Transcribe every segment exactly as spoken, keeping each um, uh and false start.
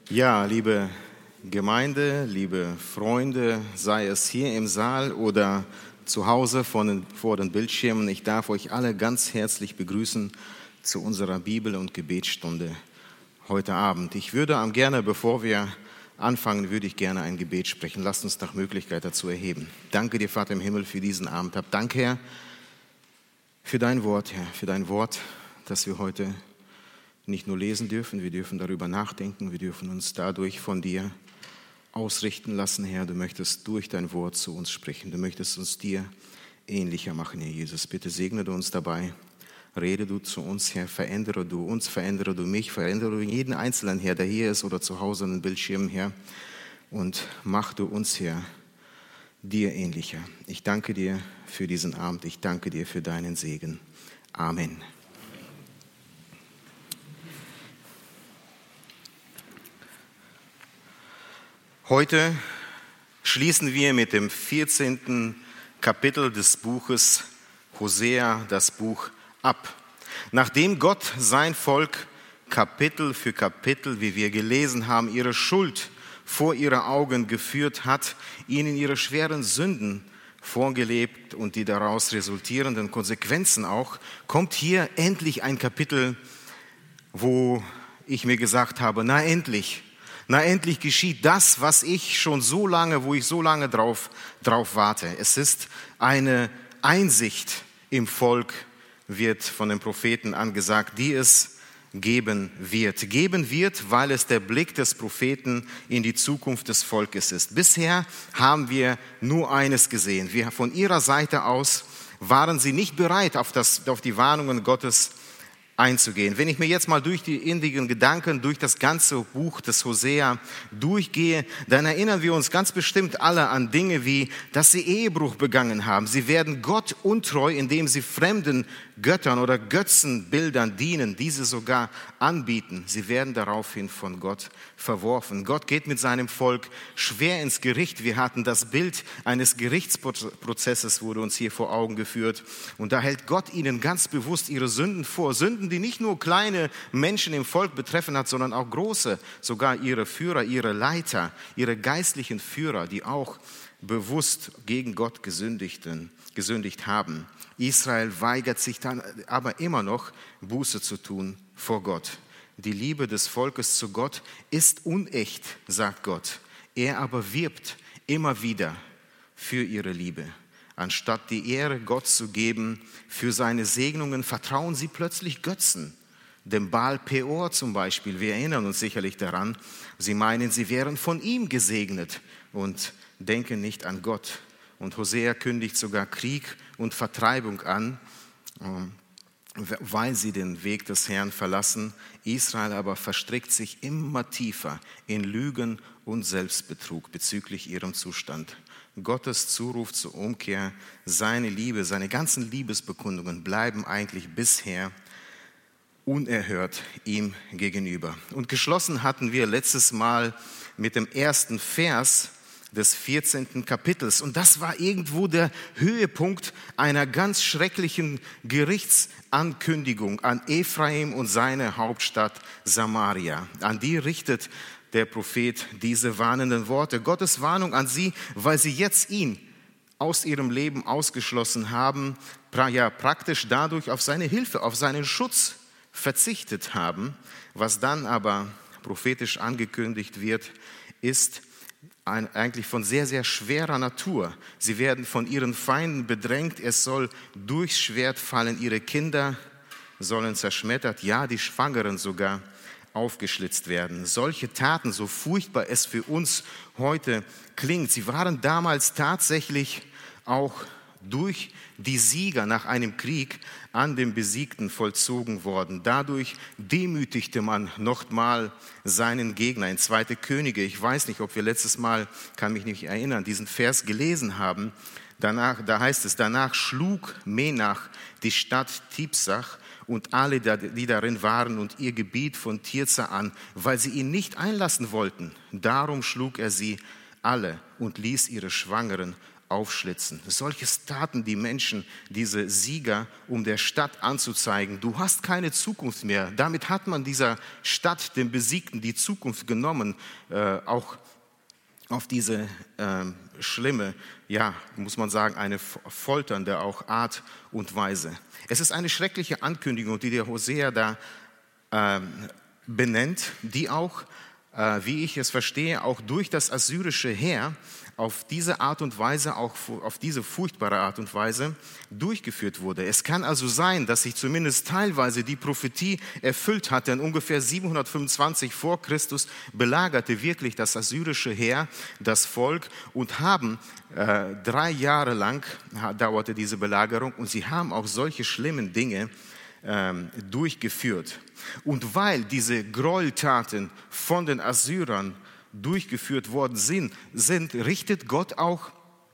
Ja, liebe Gemeinde, liebe Freunde, sei es hier im Saal oder zu Hause vor den, vor den Bildschirmen, ich darf euch alle ganz herzlich begrüßen zu unserer Bibel- und Gebetsstunde heute Abend. Ich würde am gerne, bevor wir anfangen, würde ich gerne ein Gebet sprechen. Lasst uns nach Möglichkeit dazu erheben. Danke dir, Vater im Himmel, für diesen Abend. Hab Dank, Herr, für dein Wort, Herr, für dein Wort, das wir heute nicht nur lesen dürfen, wir dürfen darüber nachdenken, wir dürfen uns dadurch von dir ausrichten lassen, Herr. Du möchtest durch dein Wort zu uns sprechen, du möchtest uns dir ähnlicher machen, Herr Jesus. Bitte segne du uns dabei, rede du zu uns, Herr, verändere du uns, verändere du mich, verändere du jeden Einzelnen, Herr, der hier ist oder zu Hause an den Bildschirmen, Herr, und mach du uns, Herr, dir ähnlicher. Ich danke dir für diesen Abend, ich danke dir für deinen Segen. Amen. Heute schließen wir mit dem vierzehnten Kapitel des Buches Hosea das Buch ab. Nachdem Gott sein Volk Kapitel für Kapitel, wie wir gelesen haben, ihre Schuld vor ihre Augen geführt hat, ihnen ihre schweren Sünden vorgelebt und die daraus resultierenden Konsequenzen auch, kommt hier endlich ein Kapitel, wo ich mir gesagt habe, na endlich, Na, endlich geschieht das, was ich schon so lange, wo ich so lange drauf, drauf warte. Es ist eine Einsicht im Volk, wird von den Propheten angesagt, die es geben wird. Geben wird, weil es der Blick des Propheten in die Zukunft des Volkes ist. Bisher haben wir nur eines gesehen. Wir, von ihrer Seite aus waren sie nicht bereit, auf, das, auf die Warnungen Gottes einzugehen. Wenn ich mir jetzt mal durch die innigen Gedanken, durch das ganze Buch des Hosea durchgehe, dann erinnern wir uns ganz bestimmt alle an Dinge wie, dass sie Ehebruch begangen haben. Sie werden Gott untreu, indem sie fremden Göttern oder Götzenbildern dienen, diese sogar anbieten. Sie werden daraufhin von Gott verworfen. Gott geht mit seinem Volk schwer ins Gericht. Wir hatten das Bild eines Gerichtsprozesses, wurde uns hier vor Augen geführt. Und da hält Gott ihnen ganz bewusst ihre Sünden vor. Sünden, die nicht nur kleine Menschen im Volk betreffen hat, sondern auch große, sogar ihre Führer, ihre Leiter, ihre geistlichen Führer, die auch bewusst gegen Gott gesündigten, gesündigt haben. Israel weigert sich dann aber immer noch, Buße zu tun vor Gott. Die Liebe des Volkes zu Gott ist unecht, sagt Gott. Er aber wirbt immer wieder für ihre Liebe. Anstatt die Ehre Gott zu geben für seine Segnungen, vertrauen sie plötzlich Götzen. Dem Baal Peor zum Beispiel, wir erinnern uns sicherlich daran, sie meinen, sie wären von ihm gesegnet und denken nicht an Gott. Und Hosea kündigt sogar Krieg und Vertreibung an, weil sie den Weg des Herrn verlassen. Israel aber verstrickt sich immer tiefer in Lügen und Selbstbetrug bezüglich ihrem Zustand. Gottes Zuruf zur Umkehr, seine Liebe, seine ganzen Liebesbekundungen bleiben eigentlich bisher unerhört ihm gegenüber. Und geschlossen hatten wir letztes Mal mit dem ersten Vers des vierzehnten Kapitels. Und das war irgendwo der Höhepunkt einer ganz schrecklichen Gerichtsankündigung an Ephraim und seine Hauptstadt Samaria. An die richtet der Prophet diese warnenden Worte. Gottes Warnung an sie, weil sie jetzt ihn aus ihrem Leben ausgeschlossen haben, ja praktisch dadurch auf seine Hilfe, auf seinen Schutz verzichtet haben. Was dann aber prophetisch angekündigt wird, ist eigentlich von sehr, sehr schwerer Natur. Sie werden von ihren Feinden bedrängt. Es soll durchs Schwert fallen. Ihre Kinder sollen zerschmettert, ja, die Schwangeren sogar aufgeschlitzt werden. Solche Taten, so furchtbar es für uns heute klingt, sie waren damals tatsächlich auch durch die Sieger nach einem Krieg an dem Besiegten vollzogen worden. Dadurch demütigte man nochmal seinen Gegner. In zweite Könige, ich weiß nicht, ob wir letztes Mal, kann mich nicht erinnern, diesen Vers gelesen haben. Danach, da heißt es, danach schlug Menach die Stadt Tipsach und alle, die darin waren, und ihr Gebiet von Tirza an, weil sie ihn nicht einlassen wollten. Darum schlug er sie alle und ließ ihre Schwangeren aufschlitzen. Solches taten die Menschen, diese Sieger, um der Stadt anzuzeigen, du hast keine Zukunft mehr. Damit hat man dieser Stadt, dem Besiegten, die Zukunft genommen, äh, auch auf diese äh, schlimme, ja, muss man sagen, eine folternde auch Art und Weise. Es ist eine schreckliche Ankündigung, die der Hosea da äh, benennt, die auch, äh, wie ich es verstehe, auch durch das assyrische Heer auf diese Art und Weise, auch auf diese furchtbare Art und Weise durchgeführt wurde. Es kann also sein, dass sich zumindest teilweise die Prophetie erfüllt hat, denn ungefähr siebenhundertfünfundzwanzig vor Christus belagerte wirklich das assyrische Heer das Volk und haben äh, drei Jahre lang dauerte diese Belagerung und sie haben auch solche schlimmen Dinge ähm, durchgeführt. Und weil diese Gräueltaten von den Assyrern durchgeführt worden sind, sind, richtet Gott auch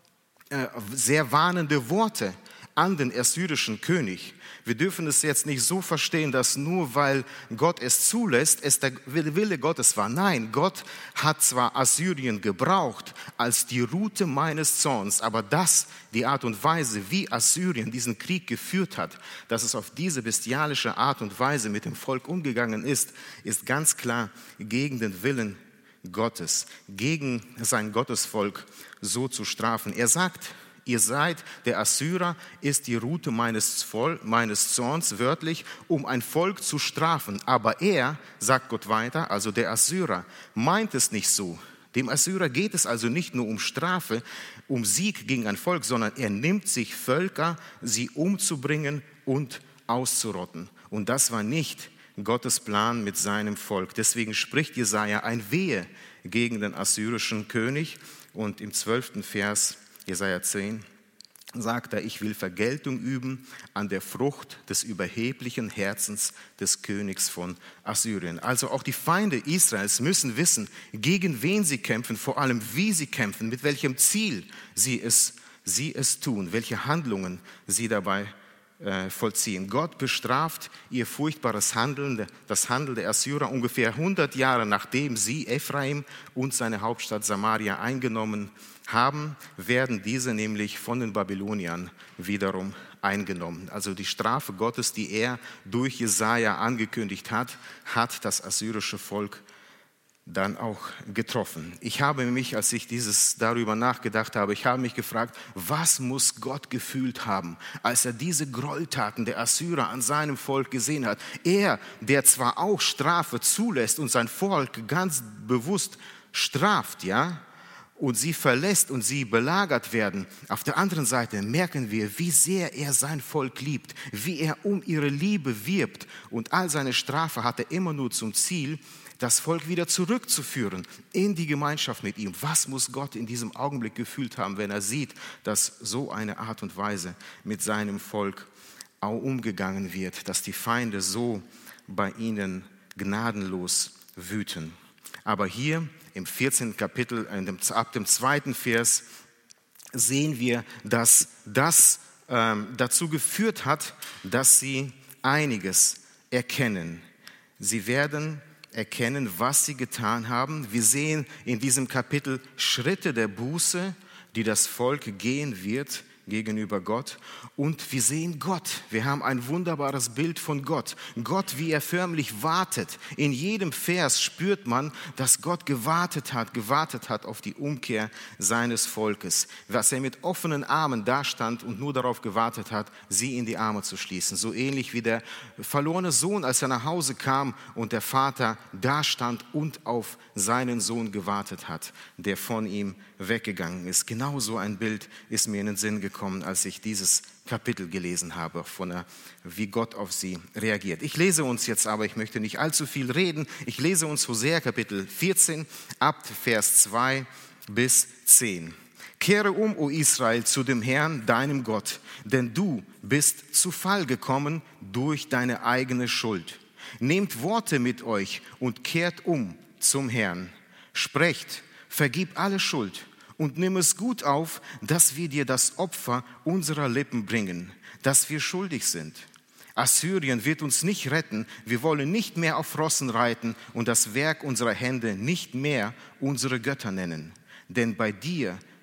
äh, sehr warnende Worte an den assyrischen König. Wir dürfen es jetzt nicht so verstehen, dass nur weil Gott es zulässt, es der Wille Gottes war. Nein, Gott hat zwar Assyrien gebraucht als die Rute meines Zorns, aber das, die Art und Weise, wie Assyrien diesen Krieg geführt hat, dass es auf diese bestialische Art und Weise mit dem Volk umgegangen ist, ist ganz klar gegen den Willen Gottes, gegen sein Gottesvolk so zu strafen. Er sagt, ihr seid, der Assyrer ist die Rute meines, meines Zorns, wörtlich, um ein Volk zu strafen. Aber er, sagt Gott weiter, also der Assyrer, meint es nicht so. Dem Assyrer geht es also nicht nur um Strafe, um Sieg gegen ein Volk, sondern er nimmt sich Völker, sie umzubringen und auszurotten. Und das war nicht Gottes Plan mit seinem Volk. Deswegen spricht Jesaja ein Wehe gegen den assyrischen König. Und im zwölften Vers, Jesaja zehn, sagt er, ich will Vergeltung üben an der Frucht des überheblichen Herzens des Königs von Assyrien. Also auch die Feinde Israels müssen wissen, gegen wen sie kämpfen, vor allem wie sie kämpfen, mit welchem Ziel sie es, sie es tun, welche Handlungen sie dabei vollziehen. Gott bestraft ihr furchtbares Handeln, das Handeln der Assyrer ungefähr hundert Jahre nachdem sie Ephraim und seine Hauptstadt Samaria eingenommen haben, werden diese nämlich von den Babyloniern wiederum eingenommen. Also die Strafe Gottes, die er durch Jesaja angekündigt hat, hat das assyrische Volk dann auch getroffen. Ich habe mich, als ich dieses darüber nachgedacht habe, ich habe mich gefragt, was muss Gott gefühlt haben, als er diese Gräueltaten der Assyrer an seinem Volk gesehen hat. Er, der zwar auch Strafe zulässt und sein Volk ganz bewusst straft, ja, und sie verlässt und sie belagert werden. Auf der anderen Seite merken wir, wie sehr er sein Volk liebt, wie er um ihre Liebe wirbt und all seine Strafe hat er immer nur zum Ziel, das Volk wieder zurückzuführen in die Gemeinschaft mit ihm. Was muss Gott in diesem Augenblick gefühlt haben, wenn er sieht, dass so eine Art und Weise mit seinem Volk auch umgegangen wird, dass die Feinde so bei ihnen gnadenlos wüten. Aber hier im vierzehnten Kapitel, ab dem zweiten Vers, sehen wir, dass das ähm, dazu geführt hat, dass sie einiges erkennen. Sie werden erkennen, was sie getan haben. Wir sehen in diesem Kapitel Schritte der Buße, die das Volk gehen wird gegenüber Gott. Und wir sehen Gott. Wir haben ein wunderbares Bild von Gott. Gott, wie er förmlich wartet. In jedem Vers spürt man, dass Gott gewartet hat, gewartet hat auf die Umkehr seines Volkes. Dass er mit offenen Armen dastand und nur darauf gewartet hat, sie in die Arme zu schließen. So ähnlich wie der verlorene Sohn, als er nach Hause kam und der Vater dastand und auf seinen Sohn gewartet hat, der von ihm weggegangen ist. Genau so ein Bild ist mir in den Sinn gekommen, als ich dieses Kapitel gelesen habe, von der, wie Gott auf sie reagiert. Ich lese uns jetzt aber, ich möchte nicht allzu viel reden, ich lese uns Hosea Kapitel vierzehn ab Vers zwei bis zehn. Kehre um, o Israel, zu dem Herrn, deinem Gott, denn du bist zu Fall gekommen durch deine eigene Schuld. Nehmt Worte mit euch und kehrt um zum Herrn. Sprecht, vergib alle Schuld und nimm es gut auf, dass wir dir das Opfer unserer Lippen bringen, dass wir schuldig sind. Assyrien wird uns nicht retten, wir wollen nicht mehr auf Rossen reiten und das Werk unserer Hände nicht mehr unsere Götter nennen. Denn bei dir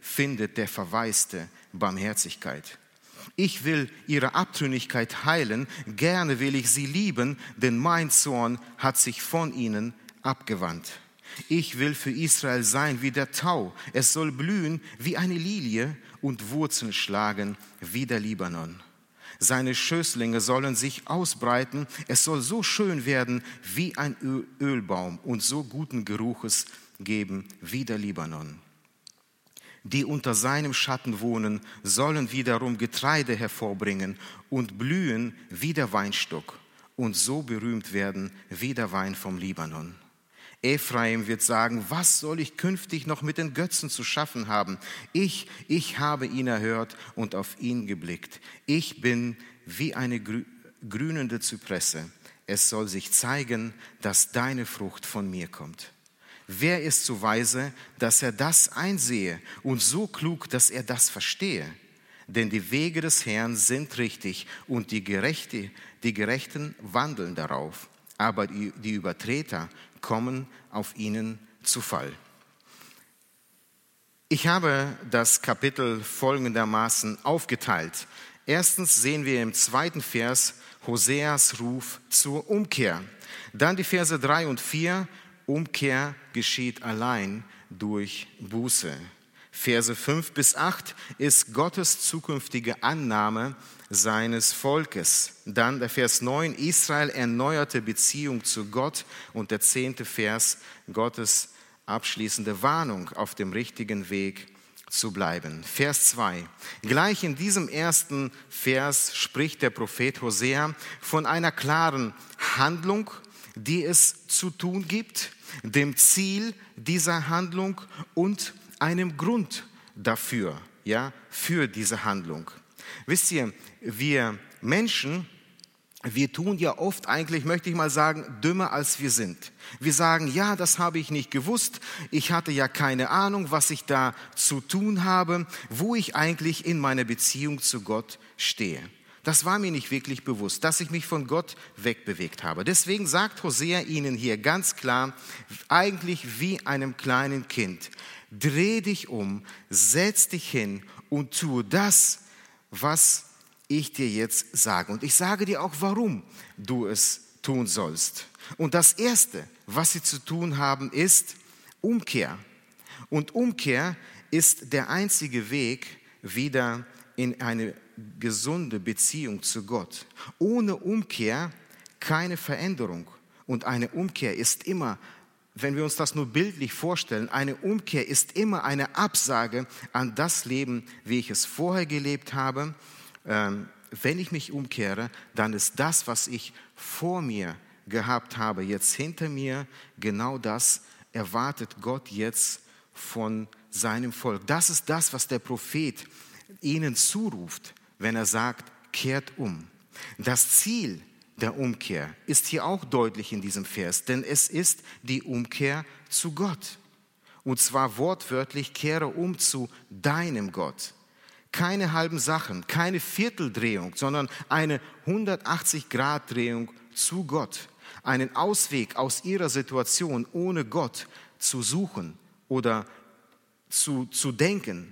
findet der Verwaiste Barmherzigkeit. Ich will ihre Abtrünnigkeit heilen, gerne will ich sie lieben, denn mein Zorn hat sich von ihnen abgewandt. Ich will für Israel sein wie der Tau, es soll blühen wie eine Lilie und Wurzeln schlagen wie der Libanon. Seine Schößlinge sollen sich ausbreiten, es soll so schön werden wie ein Ölbaum und so guten Geruches geben wie der Libanon. Die unter seinem Schatten wohnen, sollen wiederum Getreide hervorbringen und blühen wie der Weinstock und so berühmt werden wie der Wein vom Libanon. Ephraim wird sagen, was soll ich künftig noch mit den Götzen zu schaffen haben? Ich, ich habe ihn erhört und auf ihn geblickt. Ich bin wie eine grünende Zypresse. Es soll sich zeigen, dass deine Frucht von mir kommt. Wer ist so weise, dass er das einsehe und so klug, dass er das verstehe? Denn die Wege des Herrn sind richtig und die, Gerechte, die Gerechten wandeln darauf. Aber die, die Übertreter kommen auf ihnen zu Fall. Ich habe das Kapitel folgendermaßen aufgeteilt. Erstens sehen wir im zweiten Vers Hoseas Ruf zur Umkehr. Dann die Verse drei und vier, Umkehr geschieht allein durch Buße. Verse fünf bis acht ist Gottes zukünftige Annahme seines Volkes. Dann der Vers neun, Israel erneuerte Beziehung zu Gott. Und der zehnte Vers, Gottes abschließende Warnung, auf dem richtigen Weg zu bleiben. Vers zwei. Gleich in diesem ersten Vers spricht der Prophet Hosea von einer klaren Handlung, die es zu tun gibt, dem Ziel dieser Handlung und einem Grund dafür, ja, für diese Handlung. Wisst ihr, wir Menschen, wir tun ja oft eigentlich, möchte ich mal sagen, dümmer als wir sind. Wir sagen, ja, das habe ich nicht gewusst, ich hatte ja keine Ahnung, was ich da zu tun habe, wo ich eigentlich in meiner Beziehung zu Gott stehe. Das war mir nicht wirklich bewusst, dass ich mich von Gott wegbewegt habe. Deswegen sagt Hosea ihnen hier ganz klar, eigentlich wie einem kleinen Kind, dreh dich um, setz dich hin und tue das, was ich dir jetzt sage. Und ich sage dir auch, warum du es tun sollst. Und das Erste, was sie zu tun haben, ist Umkehr. Und Umkehr ist der einzige Weg wieder in eine gesunde Beziehung zu Gott. Ohne Umkehr keine Veränderung. Und eine Umkehr ist immer, wenn wir uns das nur bildlich vorstellen, eine Umkehr ist immer eine Absage an das Leben, wie ich es vorher gelebt habe. Ähm, wenn ich mich umkehre, dann ist das, was ich vor mir gehabt habe, jetzt hinter mir. Genau das erwartet Gott jetzt von seinem Volk. Das ist das, was der Prophet ihnen zuruft, wenn er sagt, kehrt um. Das Ziel der Umkehr ist hier auch deutlich in diesem Vers, denn es ist die Umkehr zu Gott. Und zwar wortwörtlich, kehre um zu deinem Gott. Keine halben Sachen, keine Vierteldrehung, sondern eine hundertachtzig-Grad-Drehung zu Gott. Einen Ausweg aus ihrer Situation ohne Gott zu suchen oder zu, zu denken,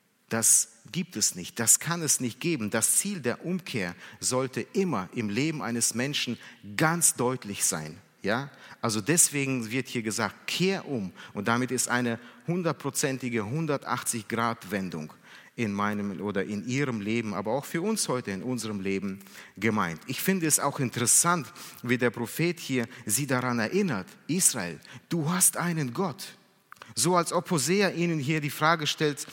das gibt es nicht, das kann es nicht geben. Das Ziel der Umkehr sollte immer im Leben eines Menschen ganz deutlich sein. Ja? Also deswegen wird hier gesagt, kehr um. Und damit ist eine hundertprozentige hundertachtzig-Grad-Wendung in meinem oder in ihrem Leben, aber auch für uns heute in unserem Leben gemeint. Ich finde es auch interessant, wie der Prophet hier sie daran erinnert, Israel, du hast einen Gott. So als ob Hosea ihnen hier die Frage stellt,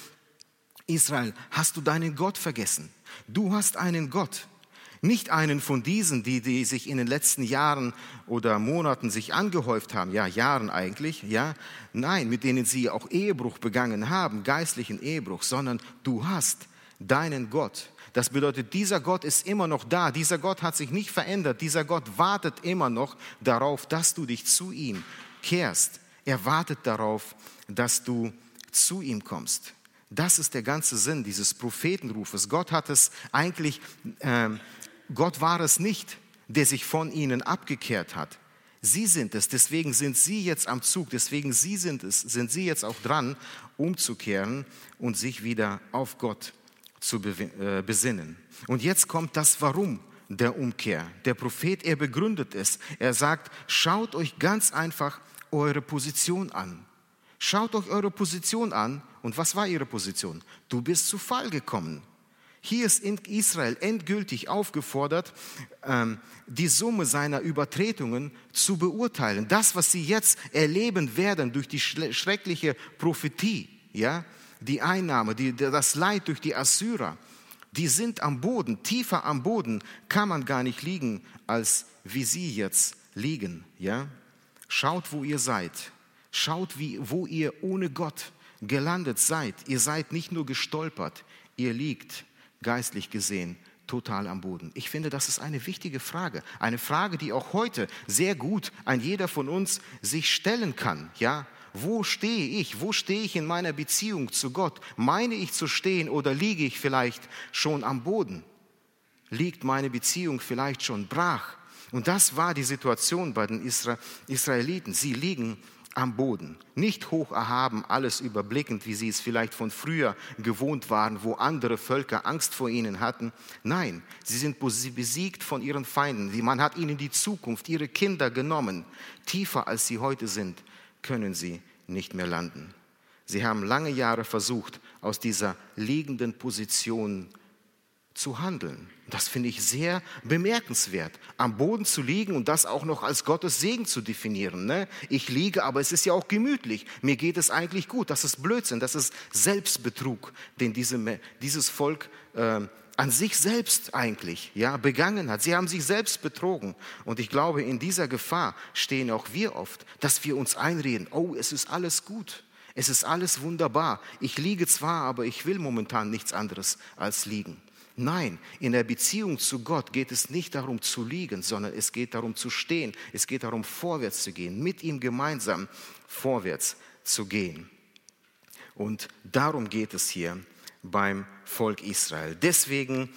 Israel, hast du deinen Gott vergessen? Du hast einen Gott. Nicht einen von diesen, die, die sich in den letzten Jahren oder Monaten sich angehäuft haben, ja, Jahren eigentlich, ja. Nein, mit denen sie auch Ehebruch begangen haben, geistlichen Ehebruch, sondern du hast deinen Gott. Das bedeutet, dieser Gott ist immer noch da, dieser Gott hat sich nicht verändert, dieser Gott wartet immer noch darauf, dass du dich zu ihm kehrst. Er wartet darauf, dass du zu ihm kommst. Das ist der ganze Sinn dieses Prophetenrufes. Gott hat es eigentlich, äh, Gott war es nicht, der sich von ihnen abgekehrt hat. Sie sind es, deswegen sind Sie jetzt am Zug, deswegen Sie sind es, sind Sie jetzt auch dran, umzukehren und sich wieder auf Gott zu besinnen. Und jetzt kommt das Warum der Umkehr. Der Prophet, er begründet es. Er sagt, schaut euch ganz einfach eure Position an. Schaut euch eure Position an. Und was war ihre Position? Du bist zu Fall gekommen. Hier ist Israel endgültig aufgefordert, die Summe seiner Übertretungen zu beurteilen. Das, was sie jetzt erleben werden durch die schreckliche Prophetie, ja, die Einnahme, die, das Leid durch die Assyrer, die sind am Boden, tiefer am Boden kann man gar nicht liegen, als wie sie jetzt liegen. Ja? Schaut, wo ihr seid. Schaut, wie, wo ihr ohne Gott gelandet seid. Ihr seid nicht nur gestolpert, ihr liegt geistlich gesehen total am Boden. Ich finde, das ist eine wichtige Frage. Eine Frage, die auch heute sehr gut ein jeder von uns sich stellen kann. Ja? Wo stehe ich? Wo stehe ich in meiner Beziehung zu Gott? Meine ich zu stehen oder liege ich vielleicht schon am Boden? Liegt meine Beziehung vielleicht schon brach? Und das war die Situation bei den Isra- Israeliten. Sie liegen am Boden, nicht hoch erhaben, alles überblickend, wie sie es vielleicht von früher gewohnt waren, wo andere Völker Angst vor ihnen hatten. Nein, sie sind besiegt von ihren Feinden. Man hat ihnen die Zukunft, ihre Kinder genommen. Tiefer als sie heute sind, können sie nicht mehr landen. Sie haben lange Jahre versucht, aus dieser liegenden Position zu handeln. Das finde ich sehr bemerkenswert, am Boden zu liegen und das auch noch als Gottes Segen zu definieren. Ne? Ich liege, aber es ist ja auch gemütlich. Mir geht es eigentlich gut. Das ist Blödsinn, das ist Selbstbetrug, den diese, dieses Volk äh, an sich selbst eigentlich ja, begangen hat. Sie haben sich selbst betrogen. Und ich glaube, in dieser Gefahr stehen auch wir oft, dass wir uns einreden, oh, es ist alles gut. Es ist alles wunderbar. Ich liege zwar, aber ich will momentan nichts anderes als liegen. Nein, in der Beziehung zu Gott geht es nicht darum zu liegen, sondern es geht darum zu stehen. Es geht darum, vorwärts zu gehen, mit ihm gemeinsam vorwärts zu gehen. Und darum geht es hier beim Volk Israel. Deswegen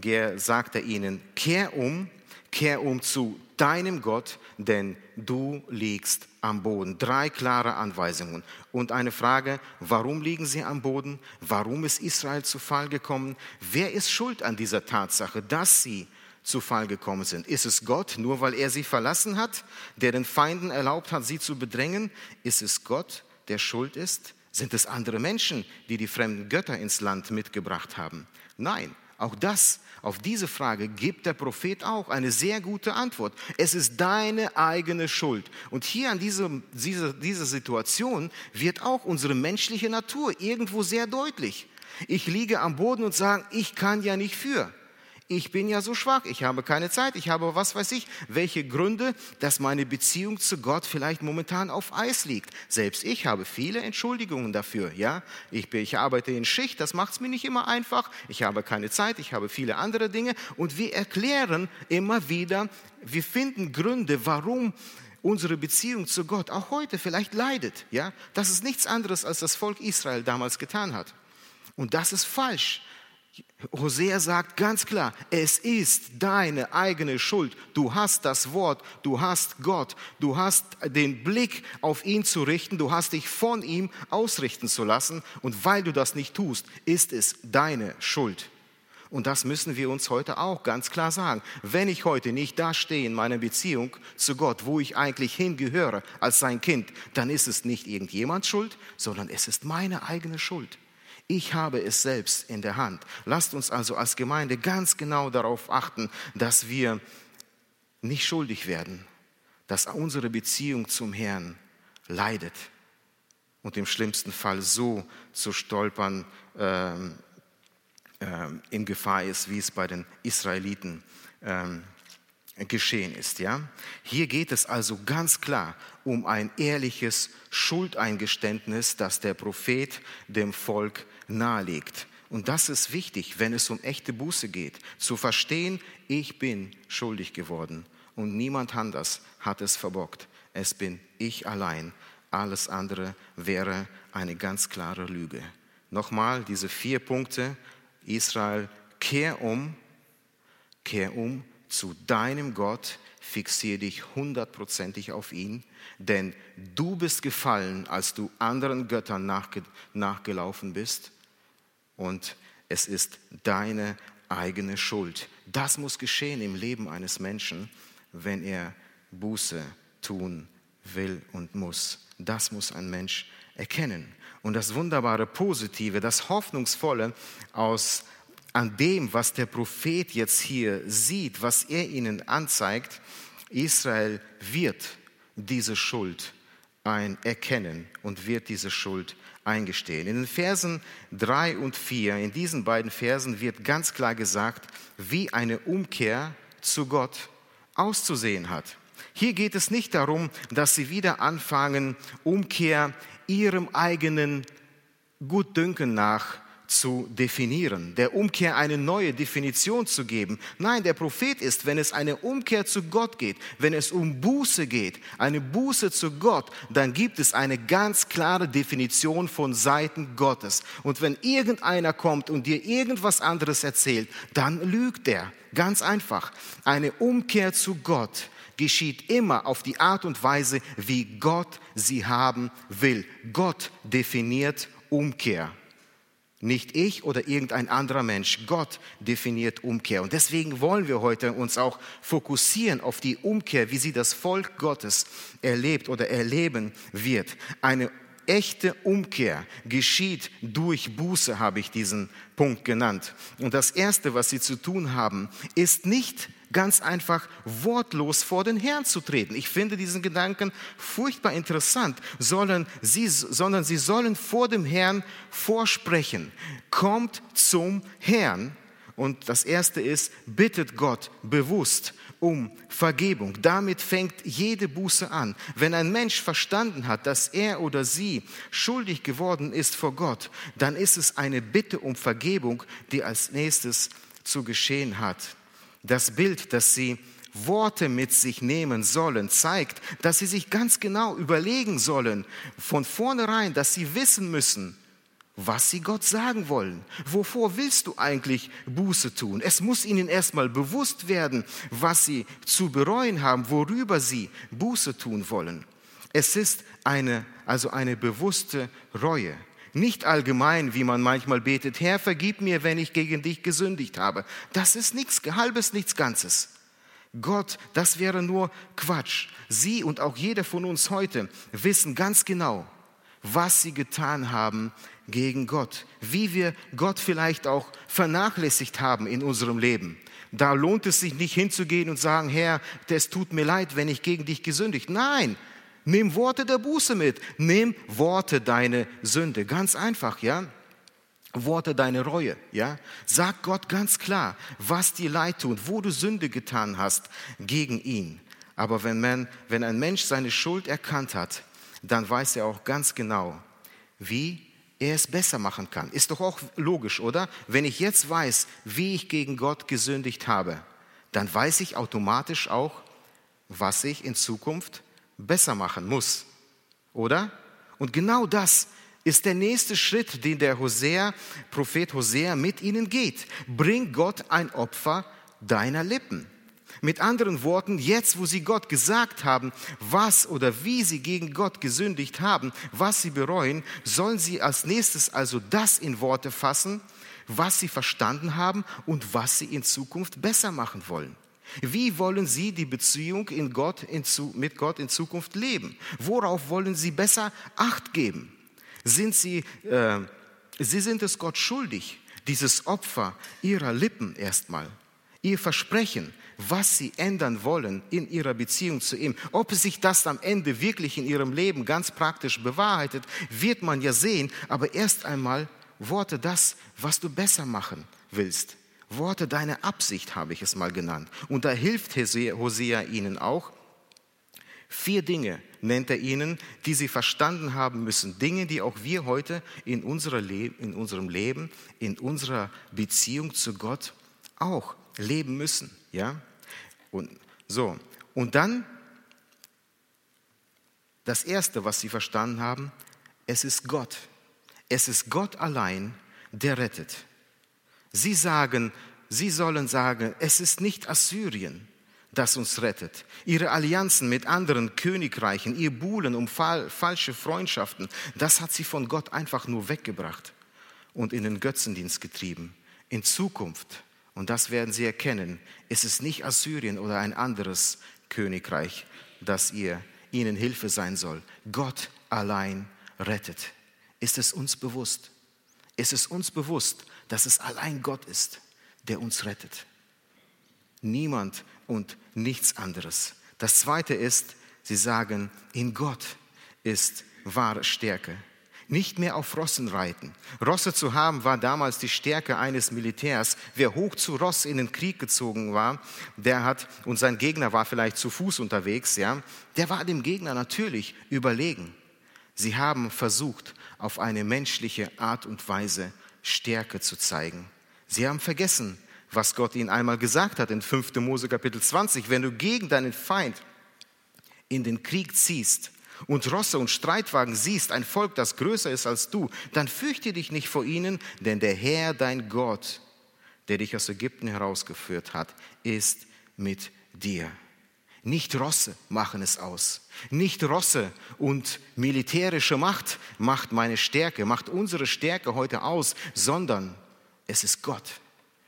sagt er ihnen, kehr um, kehr um zu deinem Gott, denn du liegst am Boden. Drei klare Anweisungen. Und eine Frage, warum liegen sie am Boden? Warum ist Israel zu Fall gekommen? Wer ist schuld an dieser Tatsache, dass sie zu Fall gekommen sind? Ist es Gott, nur weil er sie verlassen hat, der den Feinden erlaubt hat, sie zu bedrängen? Ist es Gott, der schuld ist? Sind es andere Menschen, die die fremden Götter ins Land mitgebracht haben? Nein. Auch das, auf diese Frage gibt der Prophet auch eine sehr gute Antwort. Es ist deine eigene Schuld. Und hier an diesem, dieser, dieser Situation wird auch unsere menschliche Natur irgendwo sehr deutlich. Ich liege am Boden und sage, ich kann ja nicht für. Ich bin ja so schwach, ich habe keine Zeit, ich habe was weiß ich, welche Gründe, dass meine Beziehung zu Gott vielleicht momentan auf Eis liegt. Selbst ich habe viele Entschuldigungen dafür. Ja? Ich, bin, ich arbeite in Schicht, das macht es mir nicht immer einfach. Ich habe keine Zeit, ich habe viele andere Dinge. Und wir erklären immer wieder, wir finden Gründe, warum unsere Beziehung zu Gott auch heute vielleicht leidet. Ja? Das ist nichts anderes, als das Volk Israel damals getan hat. Und das ist falsch. Hosea sagt ganz klar, es ist deine eigene Schuld. Du hast das Wort, du hast Gott, du hast den Blick auf ihn zu richten, du hast dich von ihm ausrichten zu lassen. Und weil du das nicht tust, ist es deine Schuld. Und das müssen wir uns heute auch ganz klar sagen. Wenn ich heute nicht da stehe in meiner Beziehung zu Gott, wo ich eigentlich hingehöre als sein Kind, dann ist es nicht irgendjemands Schuld, sondern es ist meine eigene Schuld. Ich habe es selbst in der Hand. Lasst uns also als Gemeinde ganz genau darauf achten, dass wir nicht schuldig werden, dass unsere Beziehung zum Herrn leidet und im schlimmsten Fall so zu stolpern ähm, ähm, in Gefahr ist, wie es bei den Israeliten ähm, geschehen ist. Ja? Hier geht es also ganz klar um ein ehrliches Schuldeingeständnis, das der Prophet dem Volk nahelegt. Und das ist wichtig, wenn es um echte Buße geht, zu verstehen, ich bin schuldig geworden und niemand anders hat es verbockt. Es bin ich allein. Alles andere wäre eine ganz klare Lüge. Nochmal diese vier Punkte. Israel, kehr um, kehr um, zu deinem Gott, fixiere dich hundertprozentig auf ihn, denn du bist gefallen, als du anderen Göttern nachge- nachgelaufen bist und es ist deine eigene Schuld. Das muss geschehen im Leben eines Menschen, wenn er Buße tun will und muss. Das muss ein Mensch erkennen. Und das wunderbare Positive, das Hoffnungsvolle aus an dem, was der Prophet jetzt hier sieht, was er ihnen anzeigt, Israel wird diese Schuld ein erkennen und wird diese Schuld eingestehen. In den Versen drei und vier, in diesen beiden Versen wird ganz klar gesagt, wie eine Umkehr zu Gott auszusehen hat. Hier geht es nicht darum, dass sie wieder anfangen, Umkehr ihrem eigenen Gutdünken nach zu definieren, der Umkehr eine neue Definition zu geben. Nein, der Prophet ist, wenn es eine Umkehr zu Gott geht, wenn es um Buße geht, eine Buße zu Gott, dann gibt es eine ganz klare Definition von Seiten Gottes. Und wenn irgendeiner kommt und dir irgendwas anderes erzählt, dann lügt er. Ganz einfach. Eine Umkehr zu Gott geschieht immer auf die Art und Weise, wie Gott sie haben will. Gott definiert Umkehr. Nicht ich oder irgendein anderer Mensch. Gott definiert Umkehr. Und deswegen wollen wir heute uns auch fokussieren auf die Umkehr, wie sie das Volk Gottes erlebt oder erleben wird. Eine echte Umkehr geschieht durch Buße, habe ich diesen Punkt genannt. Und das Erste, was sie zu tun haben, ist nicht ganz einfach wortlos vor den Herrn zu treten. Ich finde diesen Gedanken furchtbar interessant, sondern sie, sondern sie sollen vor dem Herrn vorsprechen. Kommt zum Herrn. Und das Erste ist, bittet Gott bewusst um Vergebung. Damit fängt jede Buße an. Wenn ein Mensch verstanden hat, dass er oder sie schuldig geworden ist vor Gott, dann ist es eine Bitte um Vergebung, die als nächstes zu geschehen hat. Das Bild, dass sie Worte mit sich nehmen sollen, zeigt, dass sie sich ganz genau überlegen sollen, von vornherein, dass sie wissen müssen, was sie Gott sagen wollen. Wovor willst du eigentlich Buße tun? Es muss ihnen erstmal bewusst werden, was sie zu bereuen haben, worüber sie Buße tun wollen. Es ist eine, also eine bewusste Reue. Nicht allgemein, wie man manchmal betet, Herr, vergib mir, wenn ich gegen dich gesündigt habe. Das ist nichts Halbes, nichts Ganzes. Gott, das wäre nur Quatsch. Sie und auch jeder von uns heute wissen ganz genau, was sie getan haben gegen Gott. Wie wir Gott vielleicht auch vernachlässigt haben in unserem Leben. Da lohnt es sich nicht hinzugehen und sagen, Herr, es tut mir leid, wenn ich gegen dich gesündigt. Nein. Nimm Worte der Buße mit. Nimm Worte deine Sünde. Ganz einfach, ja. Worte deine Reue, ja. Sag Gott ganz klar, was dir leid tut, wo du Sünde getan hast gegen ihn. Aber wenn man, wenn ein Mensch seine Schuld erkannt hat, dann weiß er auch ganz genau, wie er es besser machen kann. Ist doch auch logisch, oder? Wenn ich jetzt weiß, wie ich gegen Gott gesündigt habe, dann weiß ich automatisch auch, was ich in Zukunft besser machen muss, oder? Und genau das ist der nächste Schritt, den der Hosea, Prophet Hosea mit ihnen geht. Bring Gott ein Opfer deiner Lippen. Mit anderen Worten, jetzt wo sie Gott gesagt haben, was oder wie sie gegen Gott gesündigt haben, was sie bereuen, sollen sie als nächstes also das in Worte fassen, was sie verstanden haben und was sie in Zukunft besser machen wollen. Wie wollen Sie die Beziehung in Gott, in, mit Gott in Zukunft leben? Worauf wollen Sie besser Acht geben? Sind Sie, äh, Sie sind es Gott schuldig, dieses Opfer Ihrer Lippen erstmal, Ihr Versprechen, was Sie ändern wollen in Ihrer Beziehung zu ihm. Ob sich das am Ende wirklich in Ihrem Leben ganz praktisch bewahrheitet, wird man ja sehen. Aber erst einmal Worte das, was du besser machen willst. Worte deiner Absicht habe ich es mal genannt. Und da hilft Hosea ihnen auch. Vier Dinge nennt er ihnen, die sie verstanden haben müssen. Dinge, die auch wir heute in, unserer Le- in unserem Leben, in unserer Beziehung zu Gott auch leben müssen. Ja? Und, so. Und dann das Erste, was sie verstanden haben, es ist Gott. Es ist Gott allein, der rettet. Sie sagen, Sie sollen sagen, es ist nicht Assyrien, das uns rettet. Ihre Allianzen mit anderen Königreichen, ihr Buhlen um fal- falsche Freundschaften, das hat sie von Gott einfach nur weggebracht und in den Götzendienst getrieben. In Zukunft, und das werden sie erkennen, ist es nicht Assyrien oder ein anderes Königreich, das ihr, ihnen Hilfe sein soll. Gott allein rettet. Ist es uns bewusst? Ist es uns bewusst, dass es allein Gott ist, der uns rettet? Niemand und nichts anderes. Das Zweite ist, sie sagen, in Gott ist wahre Stärke. Nicht mehr auf Rossen reiten. Rosse zu haben war damals die Stärke eines Militärs. Wer hoch zu Ross in den Krieg gezogen war, der hat, und sein Gegner war vielleicht zu Fuß unterwegs, ja, der war dem Gegner natürlich überlegen. Sie haben versucht, auf eine menschliche Art und Weise Stärke zu zeigen. Sie haben vergessen, was Gott ihnen einmal gesagt hat in fünfter Mose Kapitel zwanzig. Wenn du gegen deinen Feind in den Krieg ziehst und Rosse und Streitwagen siehst, ein Volk, das größer ist als du, dann fürchte dich nicht vor ihnen, denn der Herr, dein Gott, der dich aus Ägypten herausgeführt hat, ist mit dir. Nicht Rosse machen es aus. Nicht Rosse und militärische Macht macht meine Stärke, macht unsere Stärke heute aus, sondern es ist Gott.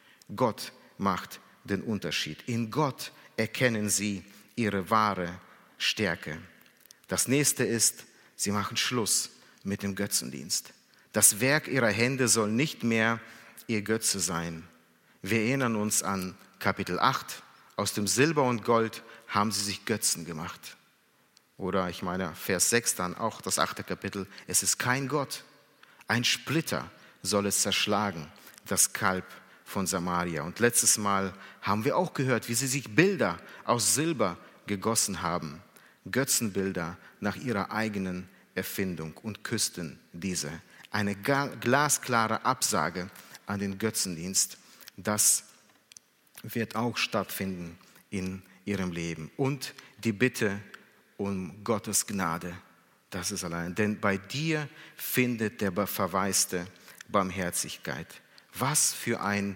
Gott macht den Unterschied. In Gott erkennen sie ihre wahre Stärke. Das nächste ist, sie machen Schluss mit dem Götzendienst. Das Werk ihrer Hände soll nicht mehr ihr Götze sein. Wir erinnern uns an Kapitel acht. Aus dem Silber und Gold haben sie sich Götzen gemacht. Oder ich meine, Vers sechs dann, auch das achte Kapitel. Es ist kein Gott. Ein Splitter soll es zerschlagen, das Kalb von Samaria. Und letztes Mal haben wir auch gehört, wie sie sich Bilder aus Silber gegossen haben. Götzenbilder nach ihrer eigenen Erfindung und küssten diese. Eine glasklare Absage an den Götzendienst. Das wird auch stattfinden in ihrem Leben. Und die Bitte um Gottes Gnade. Das ist allein. Denn bei dir findet der Verwaiste Barmherzigkeit. Was für ein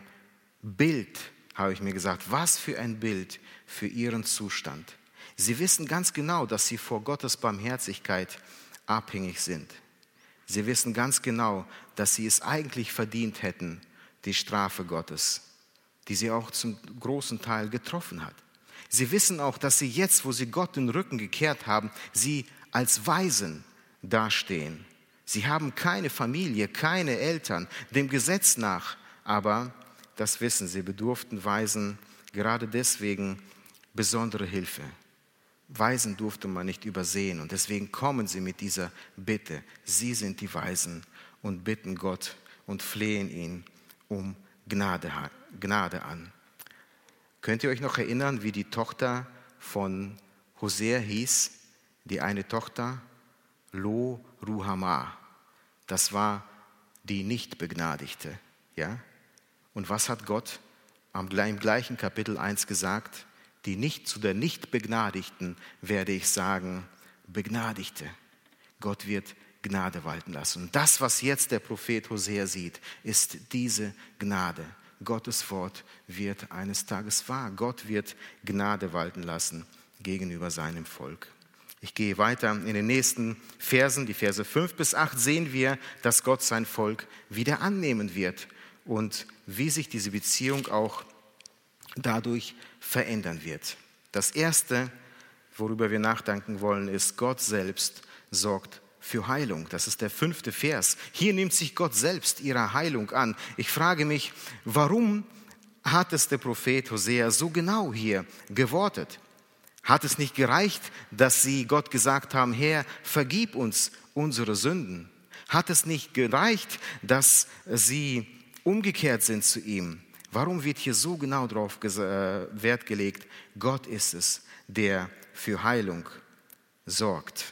Bild, habe ich mir gesagt, was für ein Bild für ihren Zustand. Sie wissen ganz genau, dass sie vor Gottes Barmherzigkeit abhängig sind. Sie wissen ganz genau, dass sie es eigentlich verdient hätten, die Strafe Gottes, die sie auch zum großen Teil getroffen hat. Sie wissen auch, dass sie jetzt, wo sie Gott den Rücken gekehrt haben, sie als Waisen dastehen. Sie haben keine Familie, keine Eltern, dem Gesetz nach, aber das wissen sie, bedurften Waisen gerade deswegen besondere Hilfe. Waisen durfte man nicht übersehen und deswegen kommen sie mit dieser Bitte. Sie sind die Waisen und bitten Gott und flehen ihn um Gnade, Gnade an. Könnt ihr euch noch erinnern, wie die Tochter von Hosea hieß? Die eine Tochter, Lo Ruhamah. Das war die Nichtbegnadigte. Ja? Und was hat Gott im gleichen Kapitel eins gesagt? Die nicht, zu der Nichtbegnadigten werde ich sagen, Begnadigte. Gott wird Gnade walten lassen. Und das, was jetzt der Prophet Hosea sieht, ist diese Gnade. Gottes Wort wird eines Tages wahr. Gott wird Gnade walten lassen gegenüber seinem Volk. Ich gehe weiter. In den nächsten Versen, die Verse fünf bis acht, sehen wir, dass Gott sein Volk wieder annehmen wird und wie sich diese Beziehung auch dadurch verändern wird. Das Erste, worüber wir nachdenken wollen, ist, Gott selbst sorgt für Heilung. Das ist der fünfte Vers. Hier nimmt sich Gott selbst ihrer Heilung an. Ich frage mich, warum hat es der Prophet Hosea so genau hier gewortet? Hat es nicht gereicht, dass sie Gott gesagt haben, Herr, vergib uns unsere Sünden? Hat es nicht gereicht, dass sie umgekehrt sind zu ihm? Warum wird hier so genau darauf Wert gelegt? Gott ist es, der für Heilung sorgt.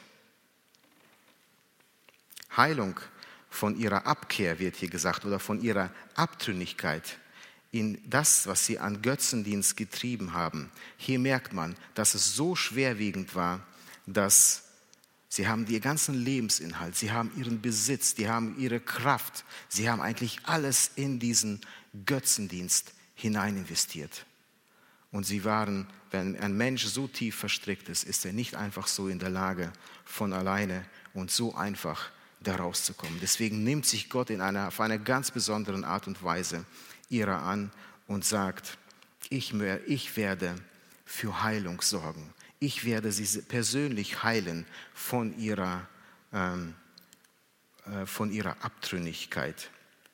Heilung von ihrer Abkehr wird hier gesagt oder von ihrer Abtrünnigkeit in das, was sie an Götzendienst getrieben haben. Hier merkt man, dass es so schwerwiegend war, dass sie haben ihren ganzen Lebensinhalt, sie haben ihren Besitz, sie haben ihre Kraft, sie haben eigentlich alles in diesen Götzendienst hinein investiert. Und sie waren, wenn ein Mensch so tief verstrickt ist, ist er nicht einfach so in der Lage, von alleine und so einfach da rauszukommen. Deswegen nimmt sich Gott in einer, auf eine ganz besondere Art und Weise ihrer an und sagt, ich, ich werde für Heilung sorgen. Ich werde sie persönlich heilen von ihrer, ähm, äh, von ihrer Abtrünnigkeit.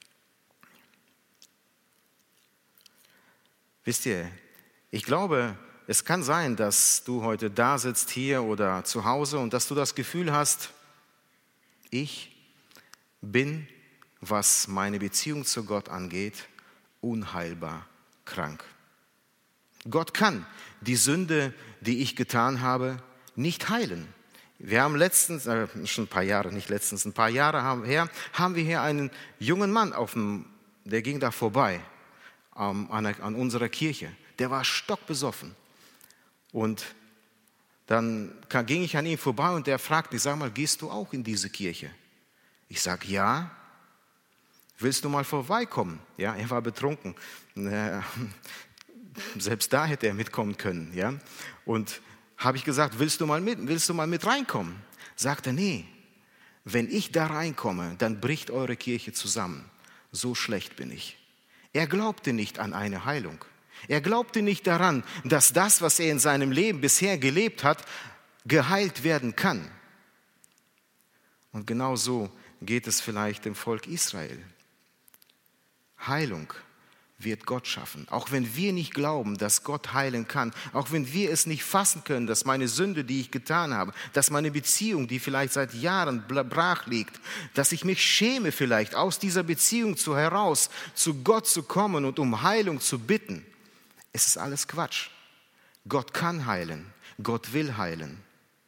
Wisst ihr, ich glaube, es kann sein, dass du heute da sitzt, hier oder zu Hause, und dass du das Gefühl hast, ich bin, was meine Beziehung zu Gott angeht, unheilbar krank. Gott kann die Sünde, die ich getan habe, nicht heilen. Wir haben letztens, äh, schon ein paar Jahre, nicht letztens, ein paar Jahre haben, her, haben wir hier einen jungen Mann, auf dem, der ging da vorbei ähm, an, an unserer Kirche. Der war stockbesoffen. Und dann kam, ging ich an ihm vorbei und der fragte mich, sag mal, gehst du auch in diese Kirche? Ich sage, ja. Willst du mal vorbeikommen? Ja, er war betrunken. Selbst da hätte er mitkommen können. Ja? Und habe ich gesagt, willst du mal mit, willst du mal mit reinkommen? Sagt er, nee, wenn ich da reinkomme, dann bricht eure Kirche zusammen. So schlecht bin ich. Er glaubte nicht an eine Heilung. Er glaubte nicht daran, dass das, was er in seinem Leben bisher gelebt hat, geheilt werden kann. Und genau so geht es vielleicht dem Volk Israel. Heilung wird Gott schaffen. Auch wenn wir nicht glauben, dass Gott heilen kann, auch wenn wir es nicht fassen können, dass meine Sünde, die ich getan habe, dass meine Beziehung, die vielleicht seit Jahren brach liegt, dass ich mich schäme vielleicht, aus dieser Beziehung zu heraus zu Gott zu kommen und um Heilung zu bitten. Es ist alles Quatsch. Gott kann heilen. Gott will heilen.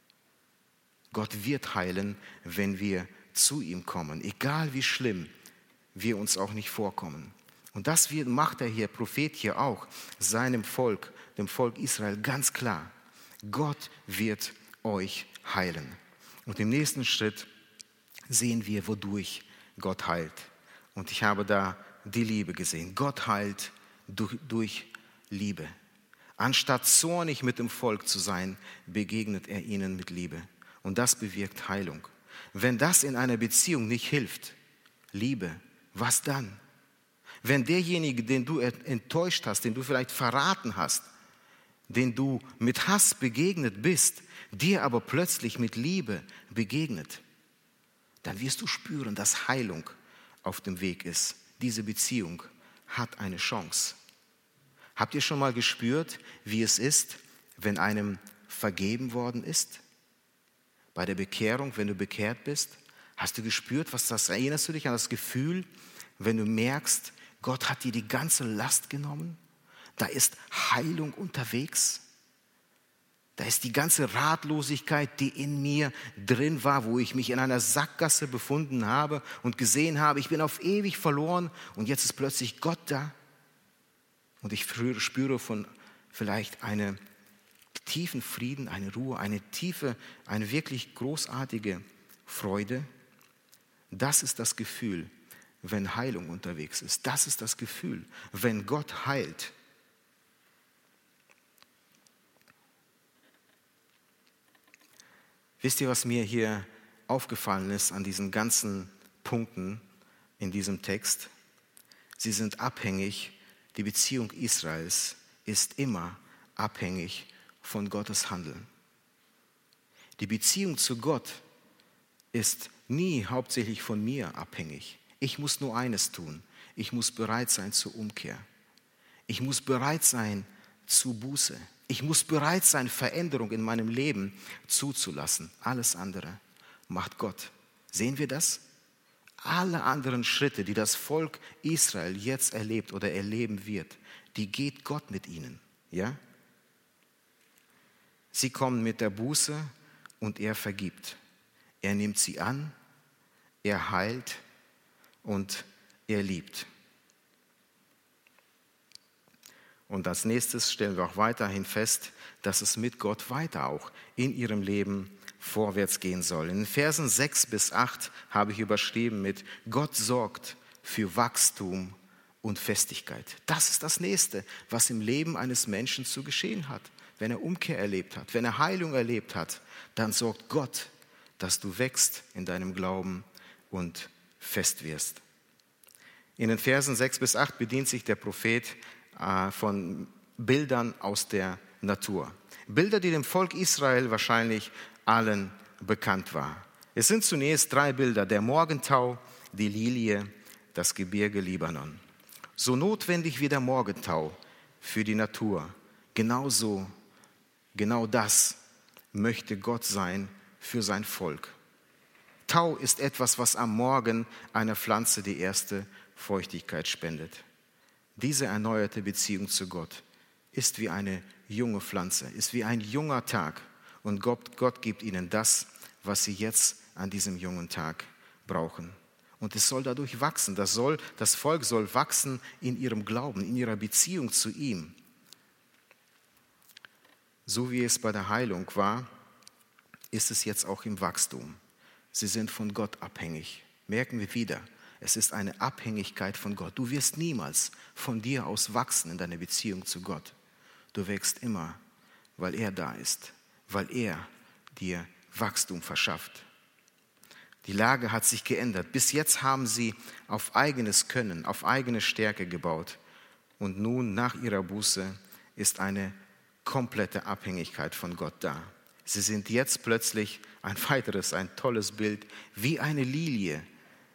Gott wird heilen, wenn wir zu ihm kommen, egal wie schlimm wir uns auch nicht vorkommen. Und das macht der hier, Prophet hier auch, seinem Volk, dem Volk Israel, ganz klar. Gott wird euch heilen. Und im nächsten Schritt sehen wir, wodurch Gott heilt. Und ich habe da die Liebe gesehen. Gott heilt durch, durch Liebe. Anstatt zornig mit dem Volk zu sein, begegnet er ihnen mit Liebe. Und das bewirkt Heilung. Wenn das in einer Beziehung nicht hilft, Liebe, was dann? Wenn derjenige, den du enttäuscht hast, den du vielleicht verraten hast, den du mit Hass begegnet bist, dir aber plötzlich mit Liebe begegnet, dann wirst du spüren, dass Heilung auf dem Weg ist. Diese Beziehung hat eine Chance. Habt ihr schon mal gespürt, wie es ist, wenn einem vergeben worden ist? Bei der Bekehrung, wenn du bekehrt bist, hast du gespürt, was das, erinnerst du dich an das Gefühl, wenn du merkst, Gott hat dir die ganze Last genommen? Da ist Heilung unterwegs. Da ist die ganze Ratlosigkeit, die in mir drin war, wo ich mich in einer Sackgasse befunden habe und gesehen habe, ich bin auf ewig verloren und jetzt ist plötzlich Gott da. Und ich spüre von vielleicht einen tiefen Frieden, eine Ruhe, eine tiefe, eine wirklich großartige Freude. Das ist das Gefühl, wenn Heilung unterwegs ist. Das ist das Gefühl, wenn Gott heilt. Wisst ihr, was mir hier aufgefallen ist an diesen ganzen Punkten in diesem Text? Sie sind abhängig, die Beziehung Israels ist immer abhängig von Gottes Handeln. Die Beziehung zu Gott ist nie hauptsächlich von mir abhängig. Ich muss nur eines tun. Ich muss bereit sein zur Umkehr. Ich muss bereit sein zu Buße. Ich muss bereit sein, Veränderung in meinem Leben zuzulassen. Alles andere macht Gott. Sehen wir das? Alle anderen Schritte, die das Volk Israel jetzt erlebt oder erleben wird, die geht Gott mit ihnen. Ja? Sie kommen mit der Buße und er vergibt. Er nimmt sie an, er heilt und er liebt. Und als nächstes stellen wir auch weiterhin fest, dass es mit Gott weiter auch in ihrem Leben vorwärts gehen soll. In den Versen sechs bis acht habe ich überschrieben mit Gott sorgt für Wachstum und Festigkeit. Das ist das Nächste, was im Leben eines Menschen zu geschehen hat. Wenn er Umkehr erlebt hat, wenn er Heilung erlebt hat, dann sorgt Gott, dass du wächst in deinem Glauben und fest wirst. In den Versen sechs bis acht bedient sich der Prophet äh, von Bildern aus der Natur. Bilder, die dem Volk Israel wahrscheinlich allen bekannt waren. Es sind zunächst drei Bilder: der Morgentau, die Lilie, das Gebirge Libanon. So notwendig wie der Morgentau für die Natur, genauso, genau das möchte Gott sein für sein Volk. Tau ist etwas, was am Morgen einer Pflanze die erste Feuchtigkeit spendet. Diese erneuerte Beziehung zu Gott ist wie eine junge Pflanze, ist wie ein junger Tag. Und Gott, Gott gibt ihnen das, was sie jetzt an diesem jungen Tag brauchen. Und es soll dadurch wachsen. Das, soll, das Volk soll wachsen in ihrem Glauben, in ihrer Beziehung zu ihm. So wie es bei der Heilung war, ist es jetzt auch im Wachstum. Sie sind von Gott abhängig. Merken wir wieder, es ist eine Abhängigkeit von Gott. Du wirst niemals von dir aus wachsen in deiner Beziehung zu Gott. Du wächst immer, weil er da ist, weil er dir Wachstum verschafft. Die Lage hat sich geändert. Bis jetzt haben sie auf eigenes Können, auf eigene Stärke gebaut. Und nun, nach ihrer Buße, ist eine komplette Abhängigkeit von Gott da. Sie sind jetzt plötzlich ein weiteres, ein tolles Bild, wie eine Lilie.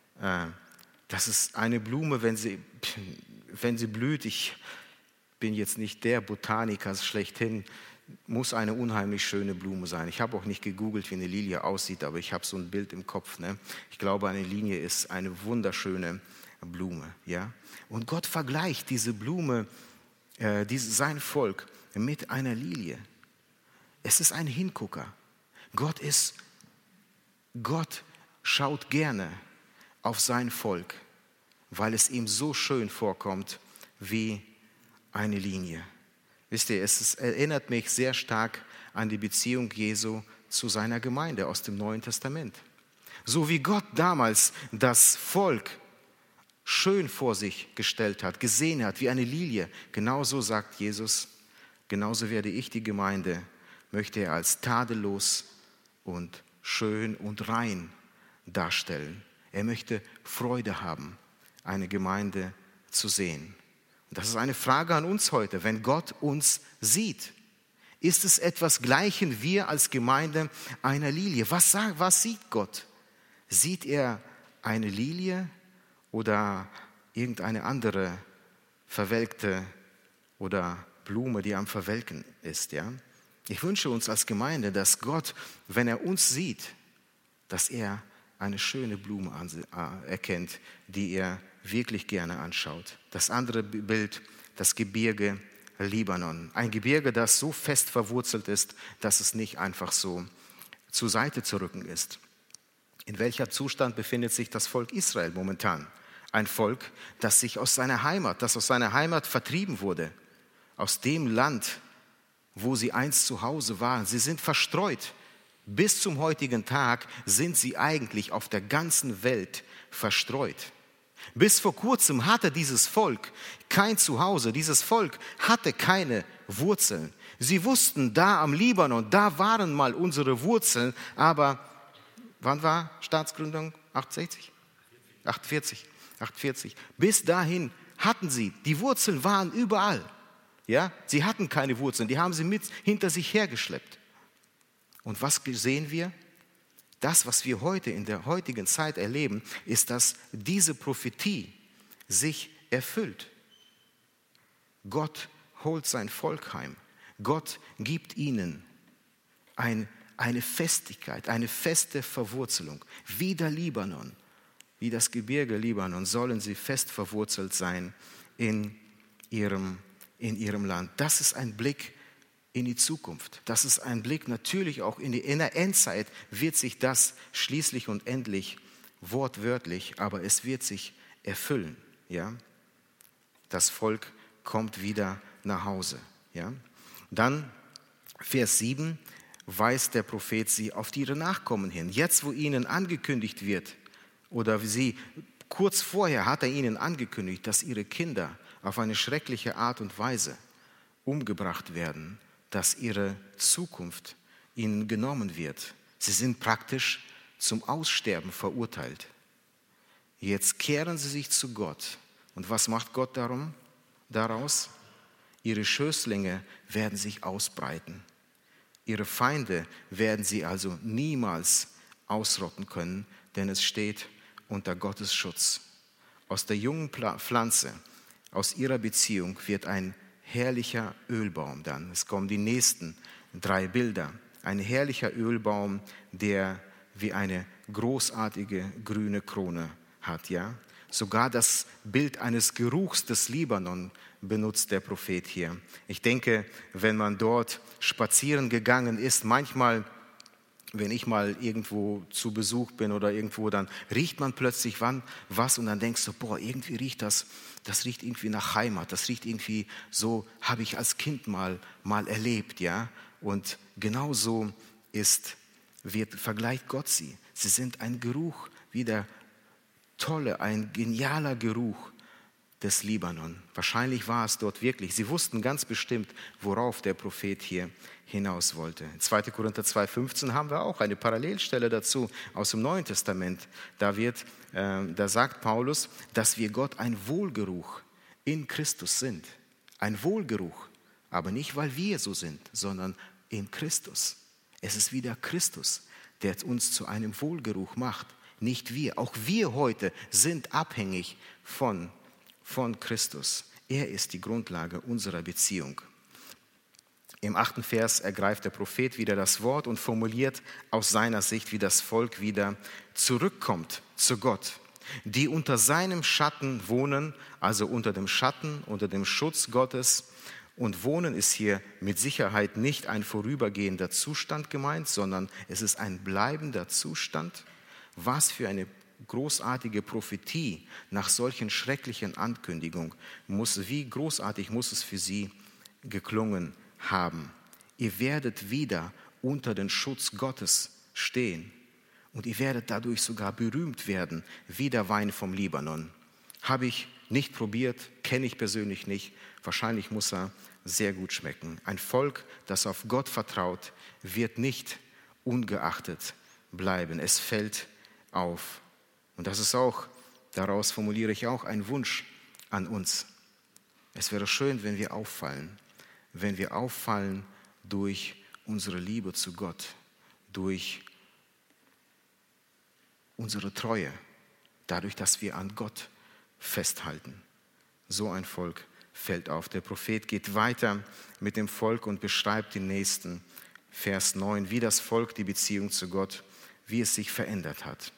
Das ist eine Blume, wenn sie, wenn sie blüht. Ich bin jetzt nicht der Botaniker schlechthin, muss eine unheimlich schöne Blume sein. Ich habe auch nicht gegoogelt, wie eine Lilie aussieht, aber ich habe so ein Bild im Kopf. Ne? Ich glaube, eine Lilie ist eine wunderschöne Blume. Ja? Und Gott vergleicht diese Blume, äh, diese, sein Volk, mit einer Lilie. Es ist ein Hingucker. Gott ist, Gott schaut gerne auf sein Volk, weil es ihm so schön vorkommt wie eine Linie. Wisst ihr, es ist, erinnert mich sehr stark an die Beziehung Jesu zu seiner Gemeinde aus dem Neuen Testament. So wie Gott damals das Volk schön vor sich gestellt hat, gesehen hat, wie eine Lilie, genauso sagt Jesus, genauso werde ich die Gemeinde, möchte er als tadellos und schön und rein darstellen. Er möchte Freude haben, eine Gemeinde zu sehen. Und das ist eine Frage an uns heute. Wenn Gott uns sieht, ist es etwas, gleichen wir als Gemeinde einer Lilie? Was, sagt, was sieht Gott? Sieht er eine Lilie oder irgendeine andere verwelkte oder Blume, die am Verwelken ist? Ja? Ich wünsche uns als Gemeinde, dass Gott, wenn er uns sieht, dass er eine schöne Blume erkennt, die er wirklich gerne anschaut. Das andere Bild, das Gebirge Libanon. Ein Gebirge, das so fest verwurzelt ist, dass es nicht einfach so zur Seite zu rücken ist. In welcher Zustand befindet sich das Volk Israel momentan? Ein Volk, das sich aus seiner Heimat, das aus seiner Heimat vertrieben wurde, aus dem Land, wo sie einst zu Hause waren. Sie sind verstreut. Bis zum heutigen Tag sind sie eigentlich auf der ganzen Welt verstreut. Bis vor kurzem hatte dieses Volk kein Zuhause. Dieses Volk hatte keine Wurzeln. Sie wussten, da am Libanon, da waren mal unsere Wurzeln. Aber wann war Staatsgründung? achtundsechzig? achtundvierzig. achtundvierzig. Bis dahin hatten sie, die Wurzeln waren überall. Ja? Sie hatten keine Wurzeln, die haben sie mit hinter sich hergeschleppt. Und was sehen wir? Das, was wir heute in der heutigen Zeit erleben, ist, dass diese Prophetie sich erfüllt. Gott holt sein Volk heim. Gott gibt ihnen ein, eine Festigkeit, eine feste Verwurzelung. Wie der Libanon, wie das Gebirge Libanon, sollen sie fest verwurzelt sein in ihrem, in ihrem Land. Das ist ein Blick in die Zukunft. Das ist ein Blick natürlich auch in die in der Endzeit wird sich das schließlich und endlich wortwörtlich, aber es wird sich erfüllen. Ja? Das Volk kommt wieder nach Hause. Ja? Dann Vers sieben weist der Prophet sie auf ihre Nachkommen hin. Jetzt, wo ihnen angekündigt wird oder sie Kurz vorher hat er ihnen angekündigt, dass ihre Kinder auf eine schreckliche Art und Weise umgebracht werden, dass ihre Zukunft ihnen genommen wird. Sie sind praktisch zum Aussterben verurteilt. Jetzt kehren sie sich zu Gott. Und was macht Gott darum, daraus? Ihre Schößlinge werden sich ausbreiten. Ihre Feinde werden sie also niemals ausrotten können, denn es steht unter Gottes Schutz. Aus der jungen Pflanze, aus ihrer Beziehung wird ein herrlicher Ölbaum dann. Es kommen die nächsten drei Bilder. Ein herrlicher Ölbaum, der wie eine großartige grüne Krone hat. Ja? Sogar das Bild eines Geruchs des Libanon benutzt der Prophet hier. Ich denke, wenn man dort spazieren gegangen ist, manchmal, wenn ich mal irgendwo zu Besuch bin oder irgendwo, dann riecht man plötzlich wann was und dann denkst du, boah, irgendwie riecht das, das riecht irgendwie nach Heimat, das riecht irgendwie so, habe ich als Kind mal, mal erlebt, ja. Und genauso ist, wird, vergleicht Gott sie. Sie sind ein Geruch, wie der tolle, ein genialer Geruch des Libanon. Wahrscheinlich war es dort wirklich. Sie wussten ganz bestimmt, worauf der Prophet hier hinaus wollte. In zweiter Korinther zwei fünfzehn haben wir auch eine Parallelstelle dazu aus dem Neuen Testament. Da, wird, äh, da sagt Paulus, dass wir Gott ein Wohlgeruch in Christus sind. Ein Wohlgeruch, aber nicht, weil wir so sind, sondern in Christus. Es ist wieder Christus, der uns zu einem Wohlgeruch macht. Nicht wir. Auch wir heute sind abhängig von, von Christus. Er ist die Grundlage unserer Beziehung. Im achten Vers ergreift der Prophet wieder das Wort und formuliert aus seiner Sicht, wie das Volk wieder zurückkommt zu Gott. Die unter seinem Schatten wohnen, also unter dem Schatten, unter dem Schutz Gottes. Und wohnen ist hier mit Sicherheit nicht ein vorübergehender Zustand gemeint, sondern es ist ein bleibender Zustand. Was für eine großartige Prophetie nach solchen schrecklichen Ankündigungen muss, wie großartig muss es für sie geklungen haben. Ihr werdet wieder unter den Schutz Gottes stehen und ihr werdet dadurch sogar berühmt werden, wie der Wein vom Libanon. Habe ich nicht probiert, kenne ich persönlich nicht. Wahrscheinlich muss er sehr gut schmecken. Ein Volk, das auf Gott vertraut, wird nicht ungeachtet bleiben. Es fällt auf. Und das ist auch, daraus formuliere ich auch einen Wunsch an uns. Es wäre schön, wenn wir auffallen, wenn wir auffallen durch unsere Liebe zu Gott, durch unsere Treue, dadurch, dass wir an Gott festhalten. So ein Volk fällt auf. Der Prophet geht weiter mit dem Volk und beschreibt den nächsten Vers neun, wie das Volk die Beziehung zu Gott, wie es sich verändert hat.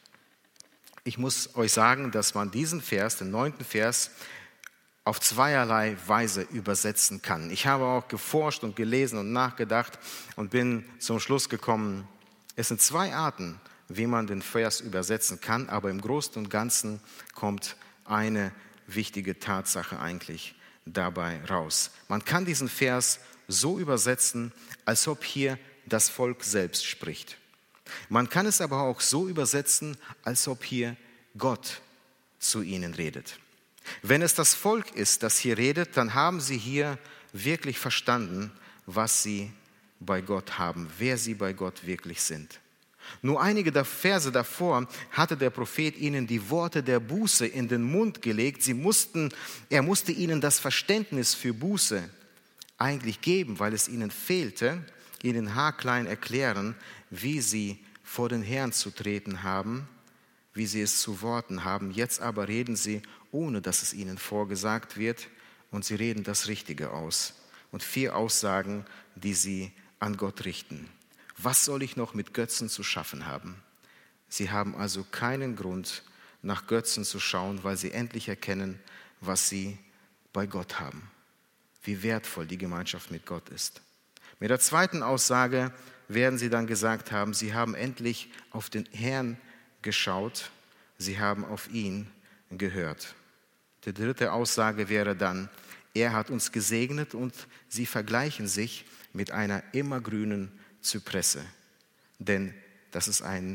Ich muss euch sagen, dass man diesen Vers, den neunten Vers, auf zweierlei Weise übersetzen kann. Ich habe auch geforscht und gelesen und nachgedacht und bin zum Schluss gekommen, es sind zwei Arten, wie man den Vers übersetzen kann, aber im Großen und Ganzen kommt eine wichtige Tatsache eigentlich dabei raus. Man kann diesen Vers so übersetzen, als ob hier das Volk selbst spricht. Man kann es aber auch so übersetzen, als ob hier Gott zu ihnen redet. Wenn es das Volk ist, das hier redet, dann haben sie hier wirklich verstanden, was sie bei Gott haben, wer sie bei Gott wirklich sind. Nur einige der Verse davor hatte der Prophet ihnen die Worte der Buße in den Mund gelegt. Sie mussten, er musste ihnen das Verständnis für Buße eigentlich geben, weil es ihnen fehlte, ihnen haarklein erklären, wie sie vor den Herrn zu treten haben, wie sie es zu Worten haben. Jetzt aber reden sie, ohne dass es ihnen vorgesagt wird, und sie reden das Richtige aus. Und vier Aussagen, die sie an Gott richten. Was soll ich noch mit Götzen zu schaffen haben? Sie haben also keinen Grund, nach Götzen zu schauen, weil sie endlich erkennen, was sie bei Gott haben. Wie wertvoll die Gemeinschaft mit Gott ist. Mit der zweiten Aussage werden sie dann gesagt haben, sie haben endlich auf den Herrn geschaut, sie haben auf ihn gehört. Die dritte Aussage wäre dann, er hat uns gesegnet und sie vergleichen sich mit einer immergrünen Zypresse. Denn das ist ein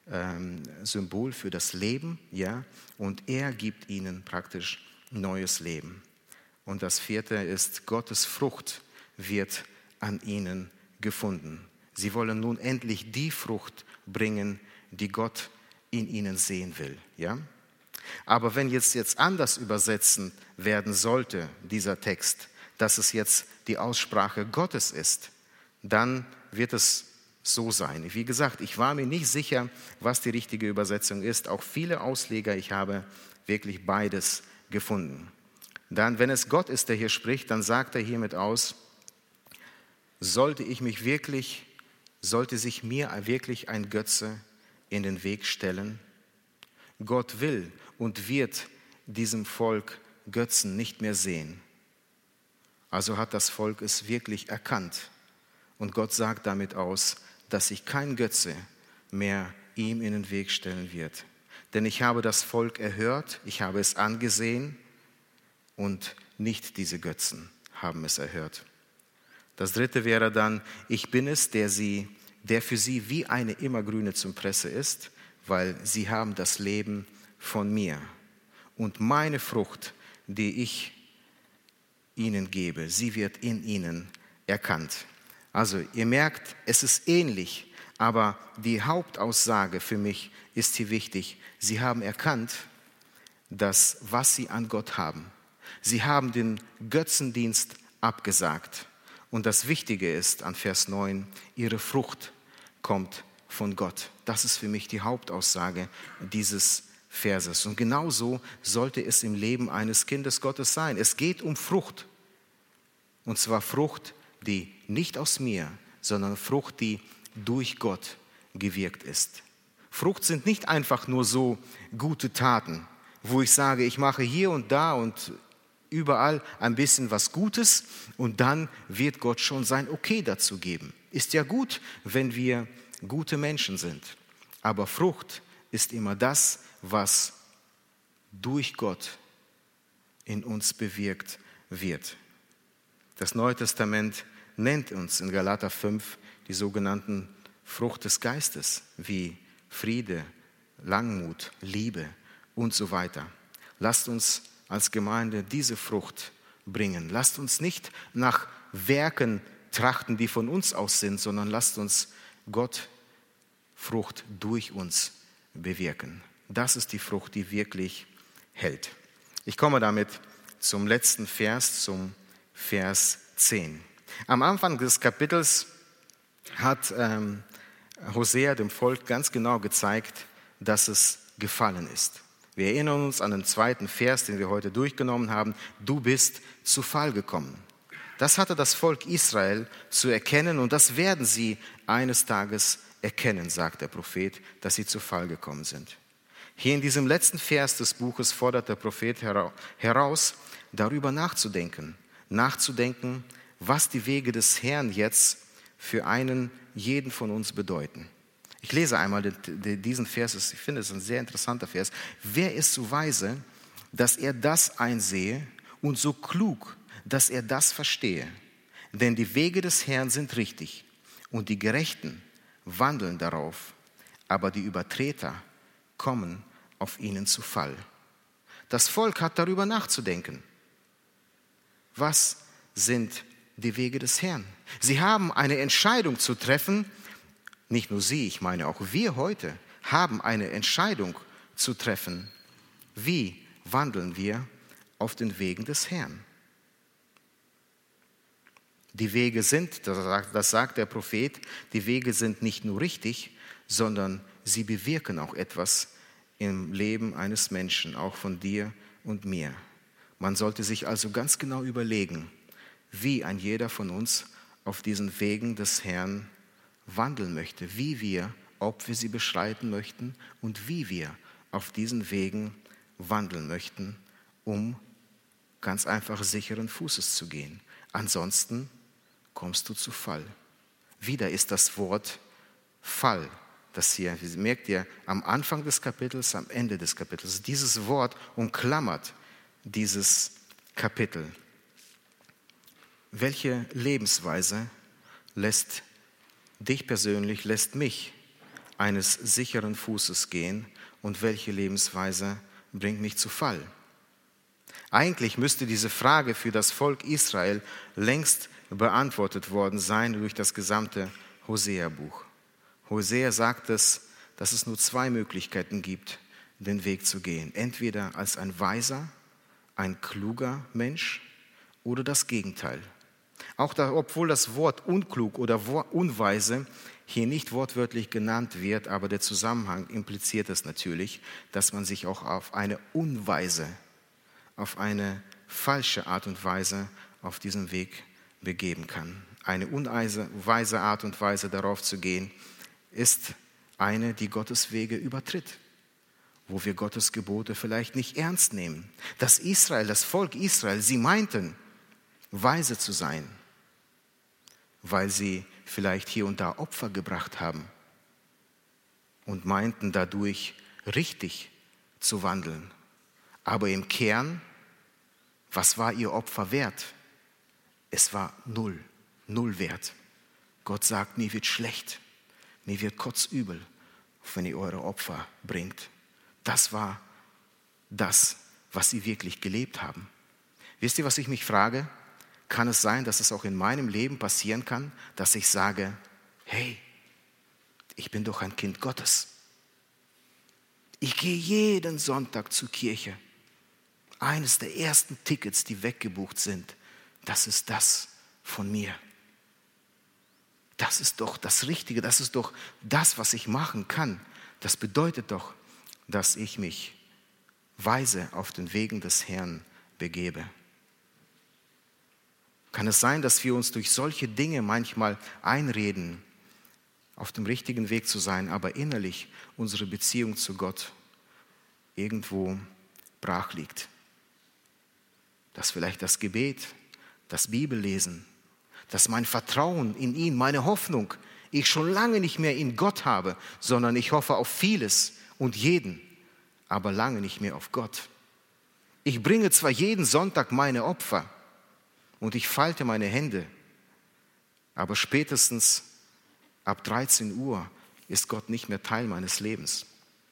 ähm, Symbol für das Leben, ja, und er gibt ihnen praktisch neues Leben. Und das vierte ist, Gottes Frucht wird an ihnen gefunden. Sie wollen nun endlich die Frucht bringen, die Gott in ihnen sehen will, ja. Aber wenn jetzt, jetzt anders übersetzen werden sollte, dieser Text, dass es jetzt die Aussprache Gottes ist, dann wird es so sein. Wie gesagt, ich war mir nicht sicher, was die richtige Übersetzung ist. Auch viele Ausleger, ich habe wirklich beides gefunden. Dann, wenn es Gott ist, der hier spricht, dann sagt er hiermit aus, sollte ich mich wirklich, sollte sich mir wirklich ein Götze in den Weg stellen? Gott will und wird diesem Volk Götzen nicht mehr sehen. Also hat das Volk es wirklich erkannt. Und Gott sagt damit aus, dass sich kein Götze mehr ihm in den Weg stellen wird. Denn ich habe das Volk erhört, ich habe es angesehen und nicht diese Götzen haben es erhört. Das dritte wäre dann, ich bin es, der, sie, der für sie wie eine immergrüne Zypresse ist, weil sie haben das Leben von mir. Und meine Frucht, die ich ihnen gebe, sie wird in ihnen erkannt. Also ihr merkt, es ist ähnlich, aber die Hauptaussage für mich ist hier wichtig. Sie haben erkannt, dass was sie an Gott haben. Sie haben den Götzendienst abgesagt. Und das Wichtige ist an Vers neun, ihre Frucht kommt von Gott. Das ist für mich die Hauptaussage dieses Verses. Und genauso sollte es im Leben eines Kindes Gottes sein. Es geht um Frucht. Und zwar Frucht, die nicht aus mir, sondern Frucht, die durch Gott gewirkt ist. Frucht sind nicht einfach nur so gute Taten, wo ich sage, ich mache hier und da und überall ein bisschen was Gutes und dann wird Gott schon sein Okay dazu geben. Ist ja gut, wenn wir gute Menschen sind. Aber Frucht ist immer das, was durch Gott in uns bewirkt wird. Das Neue Testament nennt uns in Galater fünf die sogenannten Frucht des Geistes, wie Friede, Langmut, Liebe und so weiter. Lasst uns als Gemeinde diese Frucht bringen. Lasst uns nicht nach Werken trachten, die von uns aus sind, sondern lasst uns Gott Frucht durch uns bewirken. Das ist die Frucht, die wirklich hält. Ich komme damit zum letzten Vers, zum Vers zehn. Am Anfang des Kapitels hat ähm, Hosea dem Volk ganz genau gezeigt, dass es gefallen ist. Wir erinnern uns an den zweiten Vers, den wir heute durchgenommen haben. Du bist zu Fall gekommen. Das hatte das Volk Israel zu erkennen und das werden sie eines Tages erkennen, sagt der Prophet, dass sie zu Fall gekommen sind. Hier in diesem letzten Vers des Buches fordert der Prophet heraus, darüber nachzudenken. Nachzudenken, was die Wege des Herrn jetzt für einen jeden von uns bedeuten. Ich lese einmal diesen Vers, ich finde es ein sehr interessanter Vers. Wer ist so weise, dass er das einsehe und so klug, dass er das verstehe? Denn die Wege des Herrn sind richtig und die Gerechten wandeln darauf, aber die Übertreter kommen auf ihnen zu Fall. Das Volk hat darüber nachzudenken. Was sind die Wege des Herrn? Sie haben eine Entscheidung zu treffen. Nicht nur sie, ich meine auch wir heute haben eine Entscheidung zu treffen. Wie wandeln wir auf den Wegen des Herrn? Die Wege sind, das sagt der Prophet, die Wege sind nicht nur richtig, sondern sie bewirken auch etwas im Leben eines Menschen, auch von dir und mir. Man sollte sich also ganz genau überlegen, wie ein jeder von uns auf diesen Wegen des Herrn wandeln möchte, wie wir, ob wir sie beschreiten möchten und wie wir auf diesen Wegen wandeln möchten, um ganz einfach sicheren Fußes zu gehen. Ansonsten kommst du zu Fall. Wieder ist das Wort Fall, das hier, merkt ihr, am Anfang des Kapitels, am Ende des Kapitels. Dieses Wort umklammert dieses Kapitel. Welche Lebensweise lässt dich persönlich, lässt mich eines sicheren Fußes gehen und welche Lebensweise bringt mich zu Fall? Eigentlich müsste diese Frage für das Volk Israel längst beantwortet worden sein durch das gesamte Hosea-Buch. Hosea sagt es, dass es nur zwei Möglichkeiten gibt, den Weg zu gehen. Entweder als ein weiser, ein kluger Mensch oder das Gegenteil. Auch da, obwohl das Wort unklug oder unweise hier nicht wortwörtlich genannt wird, aber der Zusammenhang impliziert es natürlich, dass man sich auch auf eine unweise, auf eine falsche Art und Weise auf diesem Weg begeben kann. Eine unweise Art und Weise darauf zu gehen, ist eine, die Gottes Wege übertritt, wo wir Gottes Gebote vielleicht nicht ernst nehmen. Das Israel, das Volk Israel, sie meinten, weise zu sein, weil sie vielleicht hier und da Opfer gebracht haben und meinten dadurch richtig zu wandeln. Aber im Kern, was war ihr Opfer wert? Es war null, null wert. Gott sagt, mir wird schlecht, mir wird kotzübel, wenn ihr eure Opfer bringt. Das war das, was sie wirklich gelebt haben. Wisst ihr, was ich mich frage? Kann es sein, dass es auch in meinem Leben passieren kann, dass ich sage, hey, ich bin doch ein Kind Gottes. Ich gehe jeden Sonntag zur Kirche. Eines der ersten Tickets, die weggebucht sind, das ist das von mir. Das ist doch das Richtige, das ist doch das, was ich machen kann. Das bedeutet doch, dass ich mich weise auf den Wegen des Herrn begebe. Kann es sein, dass wir uns durch solche Dinge manchmal einreden, auf dem richtigen Weg zu sein, aber innerlich unsere Beziehung zu Gott irgendwo brach liegt? Dass vielleicht das Gebet, das Bibellesen, dass mein Vertrauen in ihn, meine Hoffnung, ich schon lange nicht mehr in Gott habe, sondern ich hoffe auf vieles und jeden, aber lange nicht mehr auf Gott. Ich bringe zwar jeden Sonntag meine Opfer und ich falte meine Hände, aber spätestens ab dreizehn Uhr ist Gott nicht mehr Teil meines Lebens.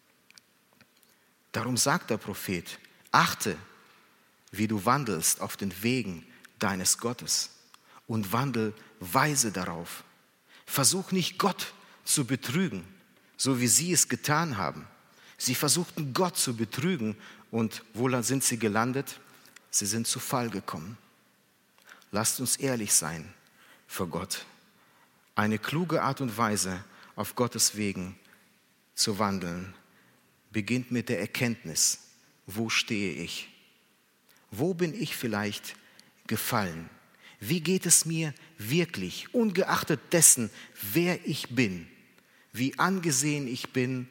Darum sagt der Prophet, achte, wie du wandelst auf den Wegen deines Gottes und wandel weise darauf. Versuch nicht Gott zu betrügen, so wie sie es getan haben. Sie versuchten Gott zu betrügen und wo sind sie gelandet? Sie sind zu Fall gekommen. Lasst uns ehrlich sein vor Gott. Eine kluge Art und Weise, auf Gottes Wegen zu wandeln, beginnt mit der Erkenntnis, wo stehe ich? Wo bin ich vielleicht gefallen? Wie geht es mir wirklich, ungeachtet dessen, wer ich bin, wie angesehen ich bin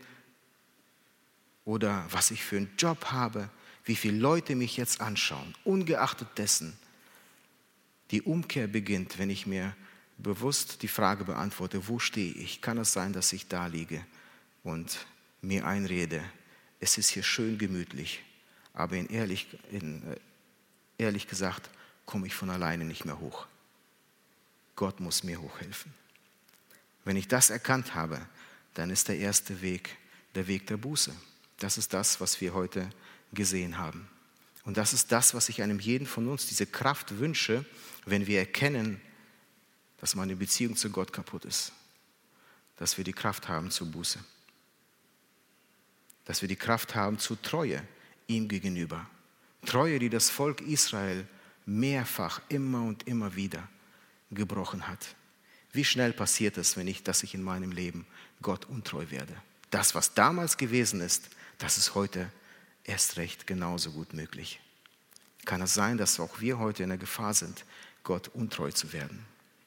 oder was ich für einen Job habe, wie viele Leute mich jetzt anschauen, ungeachtet dessen. Die Umkehr beginnt, wenn ich mir bewusst die Frage beantworte, wo stehe ich? Kann es sein, dass ich da liege und mir einrede, es ist hier schön gemütlich, aber in ehrlich, in, ehrlich gesagt komme ich von alleine nicht mehr hoch. Gott muss mir hochhelfen. Wenn ich das erkannt habe, dann ist der erste Weg der Weg der Buße. Das ist das, was wir heute gesehen haben. Und das ist das, was ich einem jeden von uns, diese Kraft wünsche, wenn wir erkennen, dass meine Beziehung zu Gott kaputt ist. Dass wir die Kraft haben zur Buße. Dass wir die Kraft haben zur Treue ihm gegenüber. Treue, die das Volk Israel mehrfach, immer und immer wieder gebrochen hat. Wie schnell passiert es, wenn ich, dass ich in meinem Leben Gott untreu werde? Das, was damals gewesen ist, das ist heute erst recht genauso gut möglich. Kann es sein, dass auch wir heute in der Gefahr sind, Gott untreu zu werden?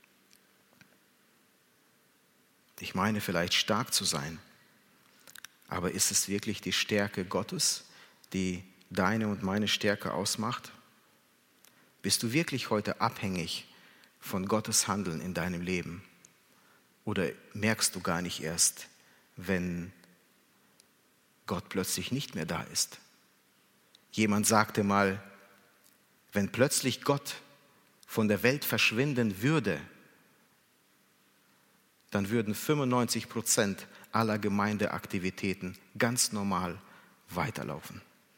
Ich meine vielleicht stark zu sein, aber ist es wirklich die Stärke Gottes, die deine und meine Stärke ausmacht? Bist du wirklich heute abhängig von Gottes Handeln in deinem Leben? Oder merkst du gar nicht erst, wenn Gott plötzlich nicht mehr da ist? Jemand sagte mal, wenn plötzlich Gott von der Welt verschwinden würde, dann würden fünfundneunzig Prozent aller Gemeindeaktivitäten ganz normal weiterlaufen.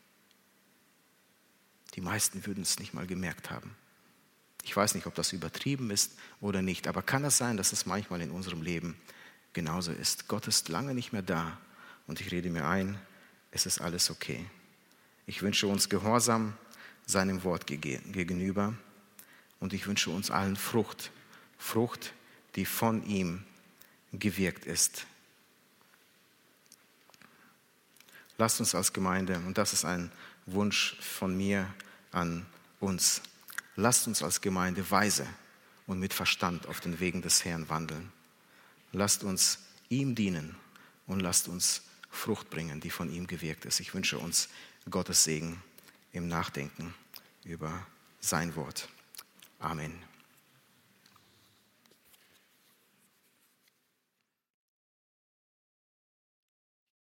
Die meisten würden es nicht mal gemerkt haben. Ich weiß nicht, ob das übertrieben ist oder nicht, aber kann es sein, dass es manchmal in unserem Leben genauso ist? Gott ist lange nicht mehr da und ich rede mir ein, es ist alles okay. Ich wünsche uns Gehorsam seinem Wort gegenüber und ich wünsche uns allen Frucht, Frucht, die von ihm gewirkt ist. Lasst uns als Gemeinde, und das ist ein Wunsch von mir an uns, lasst uns als Gemeinde weise und mit Verstand auf den Wegen des Herrn wandeln. Lasst uns ihm dienen und lasst uns Frucht bringen, die von ihm gewirkt ist. Ich wünsche uns Gottes Segen im Nachdenken über sein Wort. Amen.